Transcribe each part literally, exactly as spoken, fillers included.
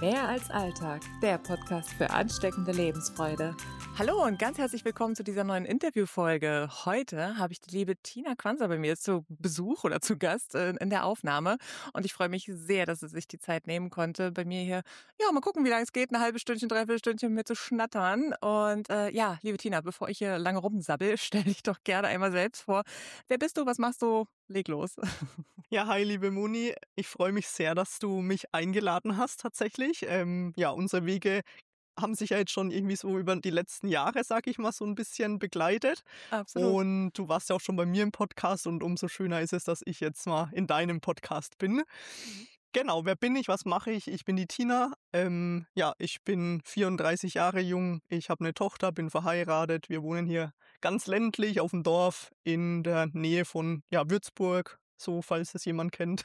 Mehr als Alltag, der Podcast für ansteckende Lebensfreude. Hallo und ganz herzlich willkommen zu dieser neuen Interviewfolge. Heute habe ich die liebe Tina Quanzer bei mir zu Besuch oder zu Gast in der Aufnahme. Und ich freue mich sehr, dass sie sich die Zeit nehmen konnte, bei mir hier, ja, mal gucken, wie lange es geht, eine halbe Stündchen, dreiviertel Stündchen mit mir zu schnattern. Und äh, ja, liebe Tina, bevor ich hier lange rumsabbel, stell dich doch gerne einmal selbst vor. Wer bist du, was machst du? Leg los. Ja, hi, liebe Moni. Ich freue mich sehr, dass du mich eingeladen hast tatsächlich. Ähm, ja, unsere Wege haben sich ja jetzt schon irgendwie so über die letzten Jahre, sag ich mal, so ein bisschen begleitet. Absolut. Und du warst ja auch schon bei mir im Podcast und umso schöner ist es, dass ich jetzt mal in deinem Podcast bin. Mhm. Genau, wer bin ich, was mache ich? Ich bin die Tina. Ähm, ja, ich bin vierunddreißig Jahre jung. Ich habe eine Tochter, bin verheiratet. Wir wohnen hier ganz ländlich auf dem Dorf in der Nähe von ja, Würzburg, so falls es jemand kennt.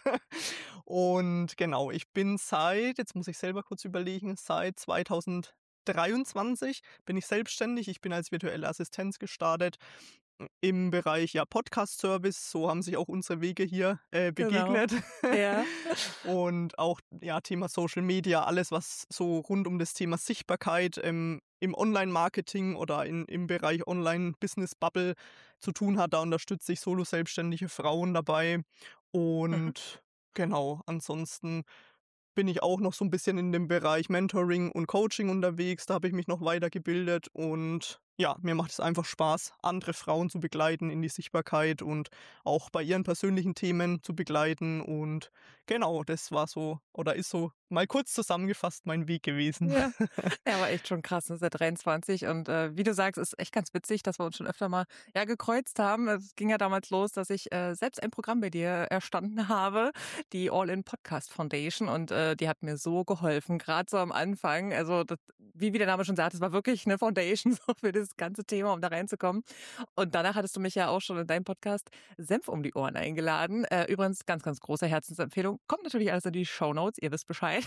Und genau, ich bin seit, jetzt muss ich selber kurz überlegen, seit zweitausenddreiundzwanzig bin ich selbstständig. Ich bin als virtuelle Assistenz gestartet im Bereich ja Podcast-Service. So haben sich auch unsere Wege hier äh, Genau. begegnet. Ja. Und auch ja Thema Social Media, alles was so rund um das Thema Sichtbarkeit ähm, im Online-Marketing oder in, im Bereich Online-Business-Bubble zu tun hat. Da unterstütze ich solo-selbstständige Frauen dabei. Mhm. Und genau, ansonsten bin ich auch noch so ein bisschen in dem Bereich Mentoring und Coaching unterwegs. Da habe ich mich noch weitergebildet und ja, mir macht es einfach Spaß, andere Frauen zu begleiten in die Sichtbarkeit und auch bei ihren persönlichen Themen zu begleiten. Und genau, das war so oder ist so mal kurz zusammengefasst mein Weg gewesen. Ja. Ja, war echt schon krass, ne? Seit dreiundzwanzig und äh, wie du sagst, ist echt ganz witzig, dass wir uns schon öfter mal ja gekreuzt haben. Es ging ja damals los, dass ich äh, selbst ein Programm bei dir erstanden habe, die All-in Podcast Foundation, und äh, die hat mir so geholfen, gerade so am Anfang. Also das, wie wie der Name schon sagt, es war wirklich eine Foundation so für das ganze Thema, um da reinzukommen. Und danach hattest du mich ja auch schon in deinem Podcast Senf um die Ohren eingeladen. Äh, übrigens ganz, ganz große Herzensempfehlung. Kommt natürlich alles in die Shownotes, ihr wisst Bescheid.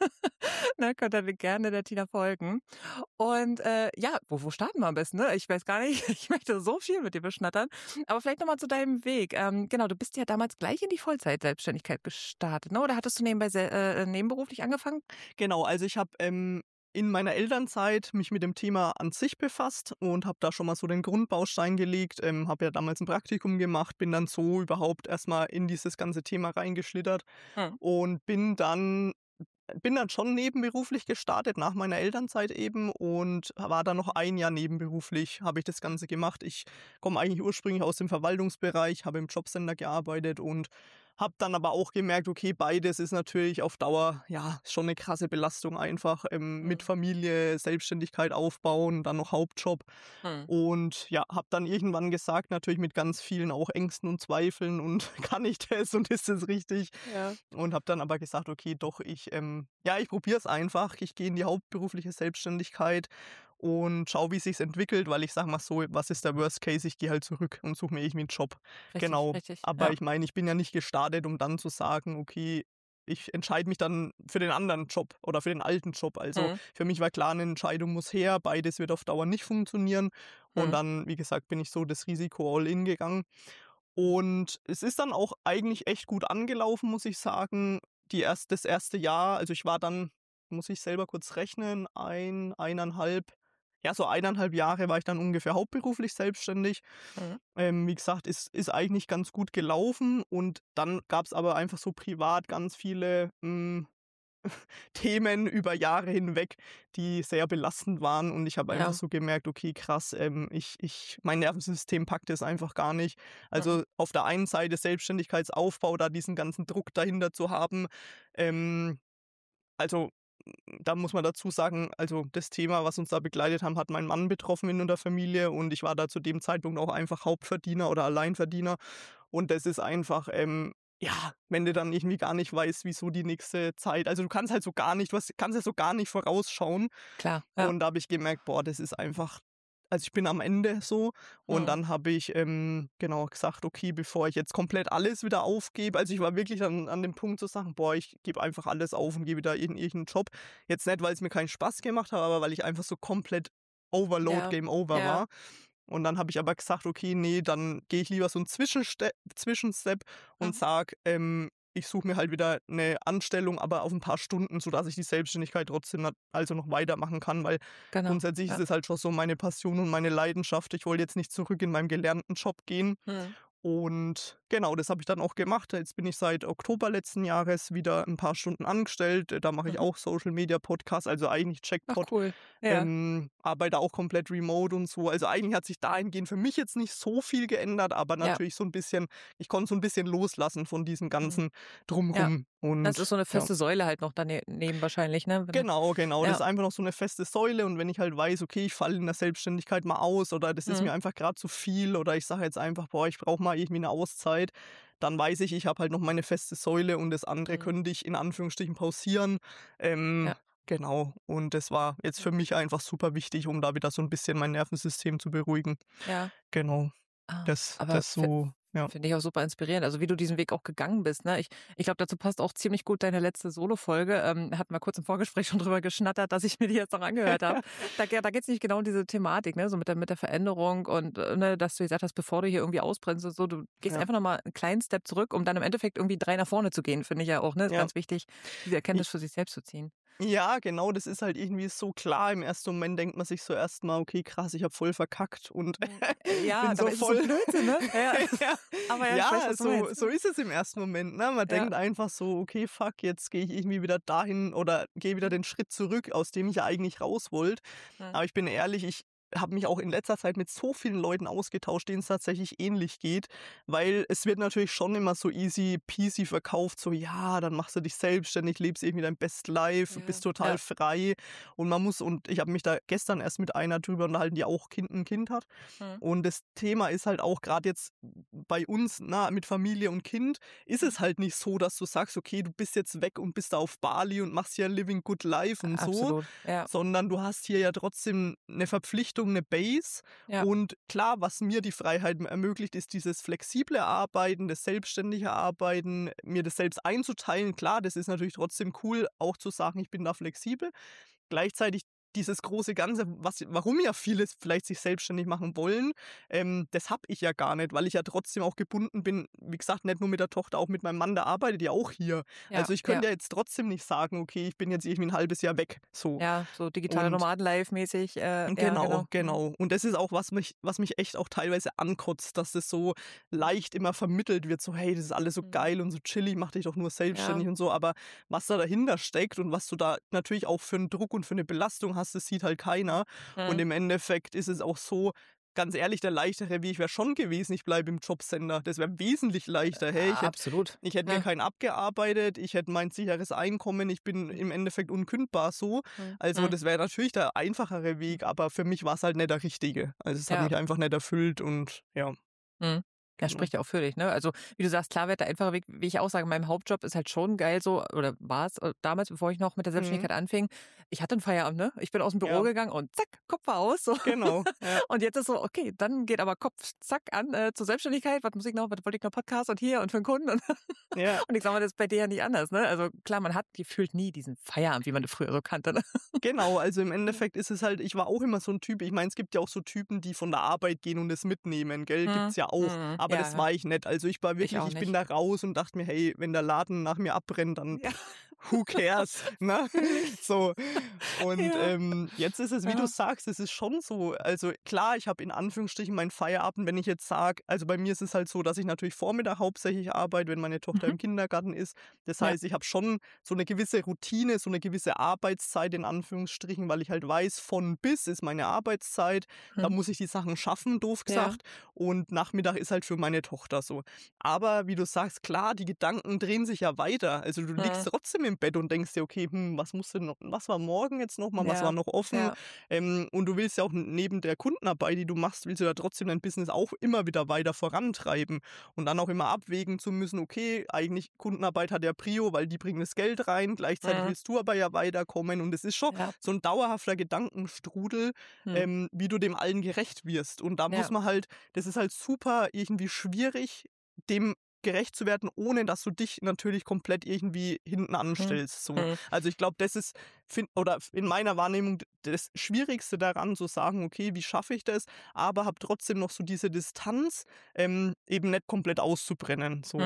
Ne, könnt ihr gerne der Tina folgen. Und äh, ja, wo, wo starten wir am besten? Ne? Ich weiß gar nicht, ich möchte so viel mit dir beschnattern. Aber vielleicht nochmal zu deinem Weg. Ähm, genau, du bist ja damals gleich in die Vollzeit-Selbstständigkeit gestartet, ne? Oder hattest du nebenbei se- äh, nebenberuflich angefangen? Genau, also ich habe ähm, in meiner Elternzeit mich mit dem Thema an sich befasst und habe da schon mal so den Grundbaustein gelegt, ähm, habe ja damals ein Praktikum gemacht, bin dann so überhaupt erstmal in dieses ganze Thema reingeschlittert Hm. und bin dann bin dann schon nebenberuflich gestartet nach meiner Elternzeit eben und war dann noch ein Jahr nebenberuflich, habe ich das Ganze gemacht. Ich komme eigentlich ursprünglich aus dem Verwaltungsbereich, habe im Jobcenter gearbeitet und habe dann aber auch gemerkt, okay, beides ist natürlich auf Dauer ja schon eine krasse Belastung einfach ähm, mit Hm. Familie, Selbstständigkeit aufbauen, dann noch Hauptjob. Hm. Und ja, habe dann irgendwann gesagt, natürlich mit ganz vielen auch Ängsten und Zweifeln und kann ich das und ist das richtig? Ja. Und habe dann aber gesagt, okay, doch, ich, ähm, ja, ich probiere es einfach. Ich gehe in die hauptberufliche Selbstständigkeit und schaue, wie sich's entwickelt, weil ich sage mal so, was ist der Worst Case? Ich gehe halt zurück und suche mir irgendwie einen Job. Richtig, Genau. richtig. Aber Ja. ich meine, ich bin ja nicht gestartet, um dann zu sagen, okay, ich entscheide mich dann für den anderen Job oder für den alten Job. Also Hm. für mich war klar, eine Entscheidung muss her. Beides wird auf Dauer nicht funktionieren. Und Hm. dann, wie gesagt, bin ich so das Risiko all in gegangen. Und es ist dann auch eigentlich echt gut angelaufen, muss ich sagen. Die erst, das erste Jahr, also ich war dann, muss ich selber kurz rechnen, ein, eineinhalb, ja, so eineinhalb Jahre war ich dann ungefähr hauptberuflich selbstständig. Hm. Ähm, wie gesagt, ist, ist eigentlich ganz gut gelaufen. Und dann gab es aber einfach so privat ganz viele mh, Themen über Jahre hinweg, die sehr belastend waren. Und ich habe einfach Ja. so gemerkt, okay, krass, ähm, ich, ich, mein Nervensystem packt es einfach gar nicht. Hm. Also auf der einen Seite Selbstständigkeitsaufbau, da diesen ganzen Druck dahinter zu haben. Ähm, also da muss man dazu sagen, also das Thema, was uns da begleitet haben, hat meinen Mann betroffen in der Familie und ich war da zu dem Zeitpunkt auch einfach Hauptverdiener oder Alleinverdiener. Und das ist einfach, ähm, ja, wenn du dann irgendwie gar nicht weißt, wieso die nächste Zeit, also du kannst halt so gar nicht, du hast- kannst ja so gar nicht vorausschauen. Klar. Ja. Und da habe ich gemerkt, boah, das ist einfach, also ich bin am Ende so. Und Hm. dann habe ich ähm, genau gesagt, okay, bevor ich jetzt komplett alles wieder aufgebe, also ich war wirklich an, an dem Punkt zu sagen, boah, ich gebe einfach alles auf und gehe wieder in irgendeinen Job. Jetzt nicht, weil es mir keinen Spaß gemacht hat, aber weil ich einfach so komplett Overload, Ja. Game Over Ja. war. Und dann habe ich aber gesagt, okay, nee, dann gehe ich lieber so einen Zwischenste Zwischenstep und Mhm. sage, ähm, ich suche mir halt wieder eine Anstellung, aber auf ein paar Stunden, sodass ich die Selbstständigkeit trotzdem nat also noch weitermachen kann, weil Genau. grundsätzlich ist Ja. es halt schon so meine Passion und meine Leidenschaft. Ich wollte jetzt nicht zurück in meinen gelernten Job gehen. Mhm. Und genau, das habe ich dann auch gemacht. Jetzt bin ich seit Oktober letzten Jahres wieder ein paar Stunden angestellt. Äh, Da mache ich Mhm. auch Social Media Podcasts, also eigentlich Ach Jackpot. cool. Ja. Ähm, arbeite auch komplett remote und so. Also eigentlich hat sich dahingehend für mich jetzt nicht so viel geändert, aber Ja. natürlich so ein bisschen, ich konnte so ein bisschen loslassen von diesem Mhm. ganzen Ja. Drumrum. Das ist Und so 'ne ja. feste Säule halt noch daneben wahrscheinlich, ne? Wenn du Genau, genau. Das ja. ist einfach noch so eine feste Säule und wenn ich halt weiß, okay, ich falle in der Selbstständigkeit mal aus oder das ist Mhm. mir einfach gerade zu viel oder ich sage jetzt einfach: „Boah, ich brauche mal irgendwie eine Auszeit“, dann weiß ich, ich habe halt noch meine feste Säule und das andere Mhm. könnte ich in Anführungsstrichen pausieren. Ähm, Ja. genau. Und das war jetzt für mich einfach super wichtig, um da wieder so ein bisschen mein Nervensystem zu beruhigen. Ja. Genau. Ah, Das aber das fi so, ja. finde ich auch super inspirierend, also wie du diesen Weg auch gegangen bist, ne? Ich ich glaube, dazu passt auch ziemlich gut deine letzte Solofolge. Ähm, hatten wir kurz im Vorgespräch schon drüber geschnattert, dass ich mir die jetzt noch angehört habe. Da ge da geht's nicht genau um diese Thematik, ne, so mit der mit der Veränderung und, äh, ne, dass du gesagt hast, bevor du hier irgendwie ausbrennst und so, du gehst Ja, einfach noch mal 'n kleinen Step zurück, um dann im Endeffekt irgendwie drei nach vorne zu gehen, finde ich ja auch, ne? Ist ja. ganz wichtig, diese Erkenntnis für sich selbst zu ziehen. Ja, genau, das ist halt irgendwie so klar. Im ersten Moment denkt man sich so erst mal: „Okay, krass, ich habe voll verkackt und Mhm. Äh, ja, bin so dabei ist es so voll“ Blödsinn, ne? Ja. ja, Aber ja, ich weiß, ja, was du so meinst. so ist es im ersten Moment, ne? Man Ja. denkt einfach so: „Okay, fuck, jetzt gehe ich irgendwie wieder dahin oder gehe wieder Mhm. den Schritt zurück, aus dem ich ja eigentlich raus wollte.“ Mhm. Aber ich bin ehrlich, ich habe mich auch in letzter Zeit mit so vielen Leuten ausgetauscht, denen es tatsächlich ähnlich geht, weil es wird natürlich schon immer so easy peasy verkauft, so: „Ja, dann machst du dich selbstständig, lebst irgendwie dein Best Life, Ja. bist total Ja. frei.“ Und man muss und ich habe mich da gestern erst mit einer drüber unterhalten, die auch Kind 'n Kind hat. Mhm. Und das Thema ist halt auch gerade jetzt bei uns, na, mit Familie und Kind ist Mhm. es halt nicht so, dass du sagst: „Okay, du bist jetzt weg und bist da auf Bali und machst hier living good life“ und so, Absolut. Ja. sondern du hast hier ja trotzdem eine Verpflichtung, eine Base. Ja. Und klar, was mir die Freiheit ermöglicht, ist dieses flexible Arbeiten, das selbstständige Arbeiten, mir das selbst einzuteilen. Klar, das ist natürlich trotzdem cool, auch zu sagen: „Ich bin da flexibel.“ Gleichzeitig dieses große Ganze, was warum ja viele vielleicht sich selbstständig machen wollen, ähm, das habe ich ja gar nicht, weil ich ja trotzdem auch gebunden bin, wie gesagt, nicht nur mit der Tochter, auch mit meinem Mann, der arbeitet ja auch hier. Ja. Also, ich Ja. könnte ja jetzt trotzdem nicht sagen: „Okay, ich bin jetzt irgendwie ein halbes Jahr weg“, so. Ja, so digitale Und Nomaden-Life mäßig, äh, ja, genau, genau. Mhm. genau. Und das ist auch, was mich was mich echt auch teilweise ankotzt, dass das so leicht immer vermittelt wird, so: „Hey, das ist alles so Mhm. geil und so chillig, mach dich doch nur Ja. selbstständig“ und so. Aber was da dahinter steckt und was du da natürlich auch für 'n Druck und für 'ne Belastung hast, das sieht halt keiner. Und Mhm. im Endeffekt ist es auch so, ganz ehrlich, der leichtere Weg wäre schon gewesen, ich bleibe im Jobcenter. Das wäre wesentlich leichter. Hey, ich Ja, hätte absolut. ich hätte mir Ja. keinen abgearbeitet, ich hätte mein sicheres Einkommen, ich bin Mhm. im Endeffekt unkündbar so. Mhm. Also, Mhm. das wäre natürlich der einfachere Mhm. Weg, aber für mich war's halt nicht der richtige. Also, es hat Ja. mich einfach nicht erfüllt und ja, Mhm. Ja, genau. spricht ja auch für dich, ne? Also, wie du sagst, klar wird der einfache Weg, wie ich auch sage, mein Hauptjob ist halt schon geil so oder war's, äh, damals, bevor ich noch mit der Mhm. Selbstständigkeit anfing. Ich hatte 'n Feierabend, ne? Ich bin aus'm Büro Ja, gegangen und zack, Kopf war aus, so. genau. Ja, Und jetzt ist so, okay, dann geht aber Kopf zack an, äh, zur Selbstständigkeit. Was muss ich noch? Was wollte ich noch? Podcast und hier und für 'n Kunden und ja. und ich sage mal, das ist bei dir ja nicht anders, ne? Also, klar, man hat gefühlt nie diesen Feierabend, wie man das früher so kannte, ne? Genau, also im Ja. Endeffekt ist es halt, ich war auch immer so 'n Typ, ich meine, es gibt ja auch so Typen, die von der Arbeit gehen und es mitnehmen, gell? Mhm. Gibt's ja auch. Mhm. Aber Ja, das ja. war ich nicht. Also, ich war Ich wirklich, auch ich bin nicht. da raus und dachte mir: „Hey, wenn der Laden nach mir abbrennt, dann Ja, who cares“, ne? fühle ich. So. Und, Ja. ähm, jetzt ist es, wie du Ja. sagst, es ist schon so, also klar, ich habe in Anführungsstrichen meinen Feierabend, wenn ich jetzt sage, also bei mir ist es halt so, dass ich natürlich Vormittag hauptsächlich arbeite, wenn meine Tochter Mhm. im Kindergarten ist. Das Ja. heißt, ich habe schon so eine gewisse Routine, so eine gewisse Arbeitszeit in Anführungsstrichen, weil ich halt weiß, von bis ist meine Arbeitszeit. Da Mhm. muss ich die Sachen schaffen, doof Ja. gesagt. Und Nachmittag ist halt für meine Tochter so. Aber wie du sagst, klar, die Gedanken drehen sich ja weiter. Also, du liegst Mhm. trotzdem im Bett und denkst dir: „Okay, hm, was muss denn noch, was war morgen jetzt noch mal, was war Ja. noch offen?“ Ja. Ähm, und du willst ja auch neben der Kundenarbeit, die du machst, willst du ja trotzdem dein Business auch immer wieder weiter vorantreiben und dann auch immer abwägen zu müssen: „Okay, eigentlich Kundenarbeit hat ja Prio, weil die bringen das Geld rein, gleichzeitig Mhm. willst du aber ja weiterkommen.“ Und es ist schon Ja. so ein dauerhafter Gedankenstrudel, Mhm. ähm, wie du dem allen gerecht wirst. Und da muss Ja. man halt, das ist halt super irgendwie schwierig, dem gerecht zu werden, ohne dass du dich natürlich komplett irgendwie hinten Mhm. anstellst, so. Mhm. Also, ich glaube, das ist fin oder in meiner Wahrnehmung d das Schwierigste daran, zu sagen: „Okay, wie schaffe ich das?“ Aber habe trotzdem noch so diese Distanz, ähm, eben nicht komplett auszubrennen, so. Mhm.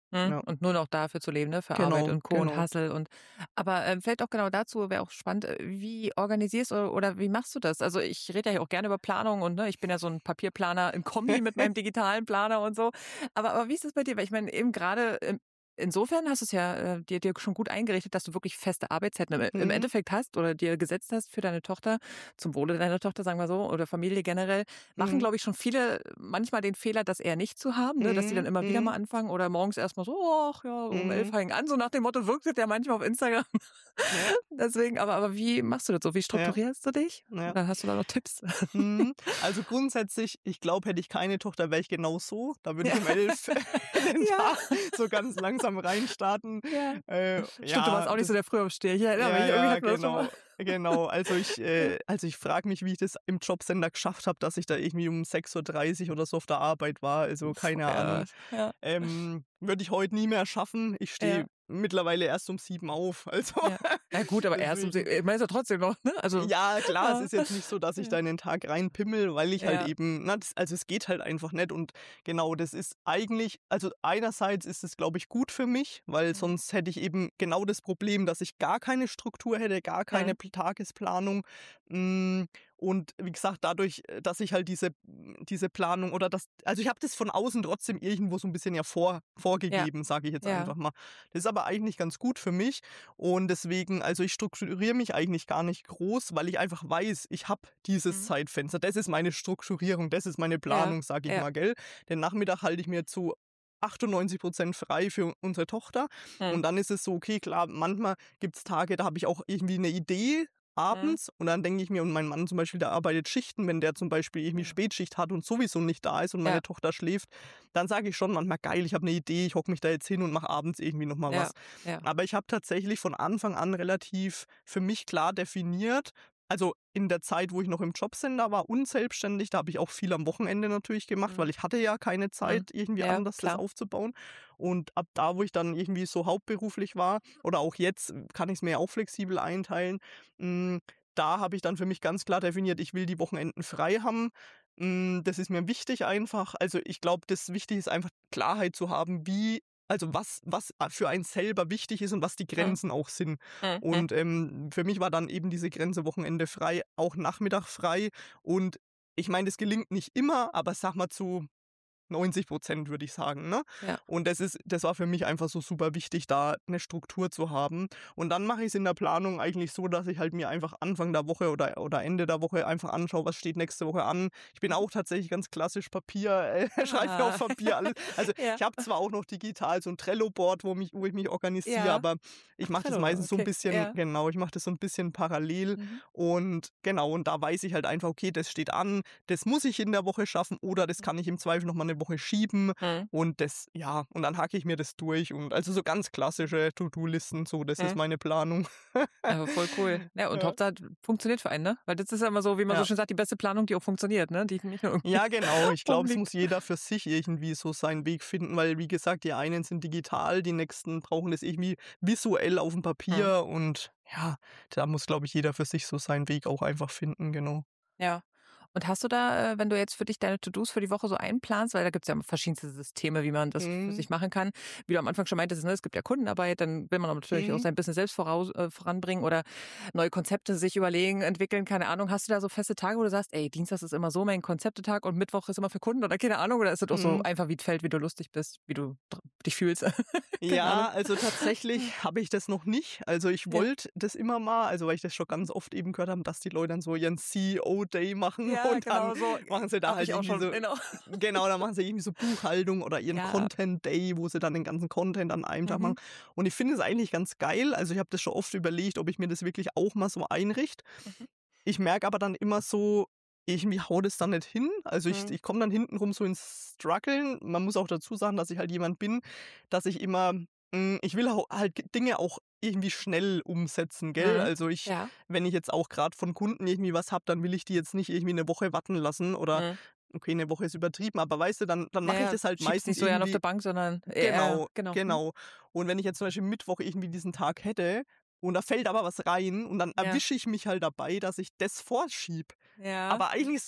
Mhm. Ja. Und nur noch dafür zu leben, ne? Für Arbeit Genau, und Co. und genau. Hustle und aber, ähm, vielleicht auch genau dazu wäre auch spannend, äh, wie organisierst du oder wie machst du das? Also, ich rede ja auch gerne über Planung und, ne, ich bin ja so 'n Papierplaner in Kombi mit meinem digitalen Planer und so. Aber aber wie ist das bei dir? Weil ich meine, eben grade, ähm, insofern hast du's ja, äh, dir dir schon gut eingerichtet, dass du wirklich feste Arbeitszeiten im im Mhm. Endeffekt hast oder dir gesetzt hast für deine Tochter, zum Wohle deiner Tochter, sagen wir so, oder Familie generell. Machen, Mhm. glaube ich, schon viele manchmal den Fehler, das eher nicht zu haben, ne, dass die dann Mhm. immer wieder mal Mhm. anfangen oder morgens erst mal so: „Ach ja, um elf Mhm. fange ich an“, so nach dem Motto, wirkt es ja manchmal auf Instagram. Ja. Deswegen, aber aber wie machst du das so? Wie Ja. strukturierst du dich? Ja. Oder hast du da noch Tipps? Mhm. Also, grundsätzlich, ich glaube, hätte ich keine Tochter, wäre ich genau so. Da würde Ja. ich um elf den Ja. Tag so ganz langsam reinstarten. Ja. Äh, Stimmt, du warst ja, auch nicht so das der Frühaufsteher. Ich erinnere ja, mich, irgendwie ja, hatten wir das schon mal. genau, genau. Also, ich Ja. äh, also, ich frage mich, wie ich das im Jobcenter geschafft habe, dass ich da irgendwie um sechs Uhr dreißig oder so auf der Arbeit war. Also, Uff, keine ja, Ahnung. ja. Ähm, würde ich heute nie mehr schaffen. Ich Ja. stehe mittlerweile erst um sieben auf. Also, Ja. Ja gut, aber erst um sie deswegen ich meine, ist ja trotzdem noch, ne? Also ja, klar, es ja. ist jetzt nicht so, dass ich Ja. da in den Tag reinpimmel, weil ich halt Ja. eben na, das also, es geht halt einfach nicht und genau, das ist eigentlich also, einerseits ist es, glaube ich, gut für mich, weil Mhm. sonst hätte ich eben genau das Problem, dass ich gar keine Struktur hätte, gar keine Mhm. Pl Tagesplanung. Hm, und wie gesagt, dadurch, äh, dass ich halt diese diese Planung oder das also, ich habe das von außen trotzdem irgendwo so 'n bisschen ja vor Ja. vorgegeben, sage ich jetzt Ja. einfach mal. Das ist aber eigentlich ganz gut für mich und deswegen also, ich strukturiere mich eigentlich gar nicht groß, weil ich einfach weiß, ich habe dieses Mhm. Zeitfenster. Das ist meine Strukturierung, das ist meine Ja. Planung, sage ich Ja. mal, gell? Den Nachmittag halte ich mir zu achtundneunzig Prozent frei für unsere Tochter Mhm. und dann ist es so, okay, klar, manchmal gibt's Tage, da habe ich auch irgendwie 'ne Idee Mhm. abends und dann denke ich mir und mein Mann zum Beispiel, der arbeitet Schichten, wenn der zum Beispiel irgendwie Mhm. Spätschicht hat und sowieso nicht da ist und meine Ja. Tochter schläft, dann sage ich schon manchmal: „Geil, ich habe 'ne Idee, ich hocke mich da jetzt hin und mache abends irgendwie noch mal Ja. was.“ Ja. Aber ich habe tatsächlich von Anfang an relativ für mich klar definiert also, in der Zeit, wo ich noch im Jobcenter war und selbstständig, da habe ich auch viel am Wochenende natürlich gemacht, Mhm. weil ich hatte ja keine Zeit, Mhm. irgendwie Ja, anders das klar. aufzubauen. Und ab da, wo ich dann irgendwie so hauptberuflich war oder auch jetzt kann ich's mir ja auch flexibel einteilen, hm, da habe ich dann für mich ganz klar definiert, ich will die Wochenenden frei haben. Hm, das ist mir wichtig einfach. Also, ich glaube, das Wichtige ist einfach Klarheit zu haben, wie also, was was für einen selber wichtig ist und was die Mhm. Grenzen auch sind. Mhm. Und, ähm, für mich war dann eben diese Grenze Wochenende frei, auch Nachmittag frei. Und ich meine, das gelingt nicht immer, aber sage mal zu neunzig Prozent würde ich sagen, ne? Ja. Und das ist das war für mich einfach so super wichtig, da 'ne Struktur zu haben. Und dann mache ich's in der Planung eigentlich so, dass ich halt mir einfach Anfang der Woche oder oder Ende der Woche einfach anschaue, was steht nächste Woche an. Ich bin Mhm. auch tatsächlich ganz klassisch Papier äh, schreibe mir auf Ah. Papier alles. Also, Ja. ich habe zwar auch noch digital so 'n Trello-Board, wo mich wo ich mich organisiere, Ja. aber Ach, ich mache das Trello, meistens so 'n okay. bisschen Ja. genau, ich mache das so 'n bisschen parallel Mhm. und genau, und da weiß ich halt einfach, okay, das steht an, das muss ich in der Woche schaffen oder das Mhm. kann ich im Zweifel noch mal 'ne Woche schieben. Mhm. Und das ja, und dann hacke ich mir das durch und also, so ganz klassische To-do-Listen, so, das ist Mhm. meine Planung. Aber voll cool. Ja, und Ja. Hauptsache funktioniert für einen, ne? Weil das ist ja immer so, wie man so Ja. schön sagt, die beste Planung, die auch funktioniert, ne? Die nicht nur irgendwie Ja, genau. Ich glaube, es muss rumliegt. jeder für sich irgendwie so seinen Weg finden, weil, wie gesagt, die einen sind digital, die nächsten brauchen das irgendwie visuell auf'm Mhm. Papier und ja, da muss, glaube ich, jeder für sich so seinen Weg auch einfach finden, genau. Ja. Und hast du da, äh, wenn du jetzt für dich deine To-dos für die Woche so einplanst, weil da gibt's ja verschiedenste Systeme, wie man das für Mhm. sich machen kann. Wie du am Anfang schon meintest, ne, es gibt ja Kundenarbeit, dann will man aber natürlich auch Mhm. sein Business selbst voraus äh, voranbringen oder neue Konzepte sich überlegen, entwickeln, keine Ahnung. Hast du da so feste Tage, wo du sagst: „Ey, Dienstag ist immer so mein Konzeptetag und Mittwoch ist immer für Kunden“ oder keine Ahnung, oder ist das auch so Mhm. einfach, wie's fällt, wie du lustig bist, wie du dr dich fühlst? Keine Ahnung. Ja, also, tatsächlich habe ich das noch nicht. Also, ich Ja. wollte das immer mal, also, weil ich das schon ganz oft eben gehört habe, dass die Leute dann so ihren C E O-Day machen Ja, und dann genau so. machen sie da Habe halt ich auch irgendwie schon, so genau. genau, dann machen sie irgendwie so Buchhaltung oder ihren Ja. Content Day, wo sie dann den ganzen Content an einem Tag machen. Mhm. Und ich finde es eigentlich ganz geil. Also, ich habe das schon oft überlegt, ob ich mir das wirklich auch mal so einrichte. Mhm. Ich merke aber dann immer so, irgendwie haut es dann nicht hin. Also, ich Mhm. ich komme dann hintenrum so ins Struggeln. Man muss auch dazu sagen, dass ich halt jemand bin, dass ich immer hm, ich will hau halt Dinge auch irgendwie schnell umsetzen, gell? Mhm. Also, ich Ja. wenn ich jetzt auch grad von Kunden irgendwie was habe, dann will ich die jetzt nicht irgendwie 'ne Woche warten lassen oder Mhm. okay, 'ne Woche ist übertrieben, aber weißt du, dann dann Ja, mache ich ja, das halt schiebst meistens nicht so gern auf irgendwie der Bank, sondern eher genau, genau. Mhm. genau. Und wenn ich jetzt zum Beispiel Mittwoch irgendwie diesen Tag hätte und da fällt aber was rein und dann Ja. erwische ich mich halt dabei, dass ich das vorschiebe. Ja. Aber eigentlich ist so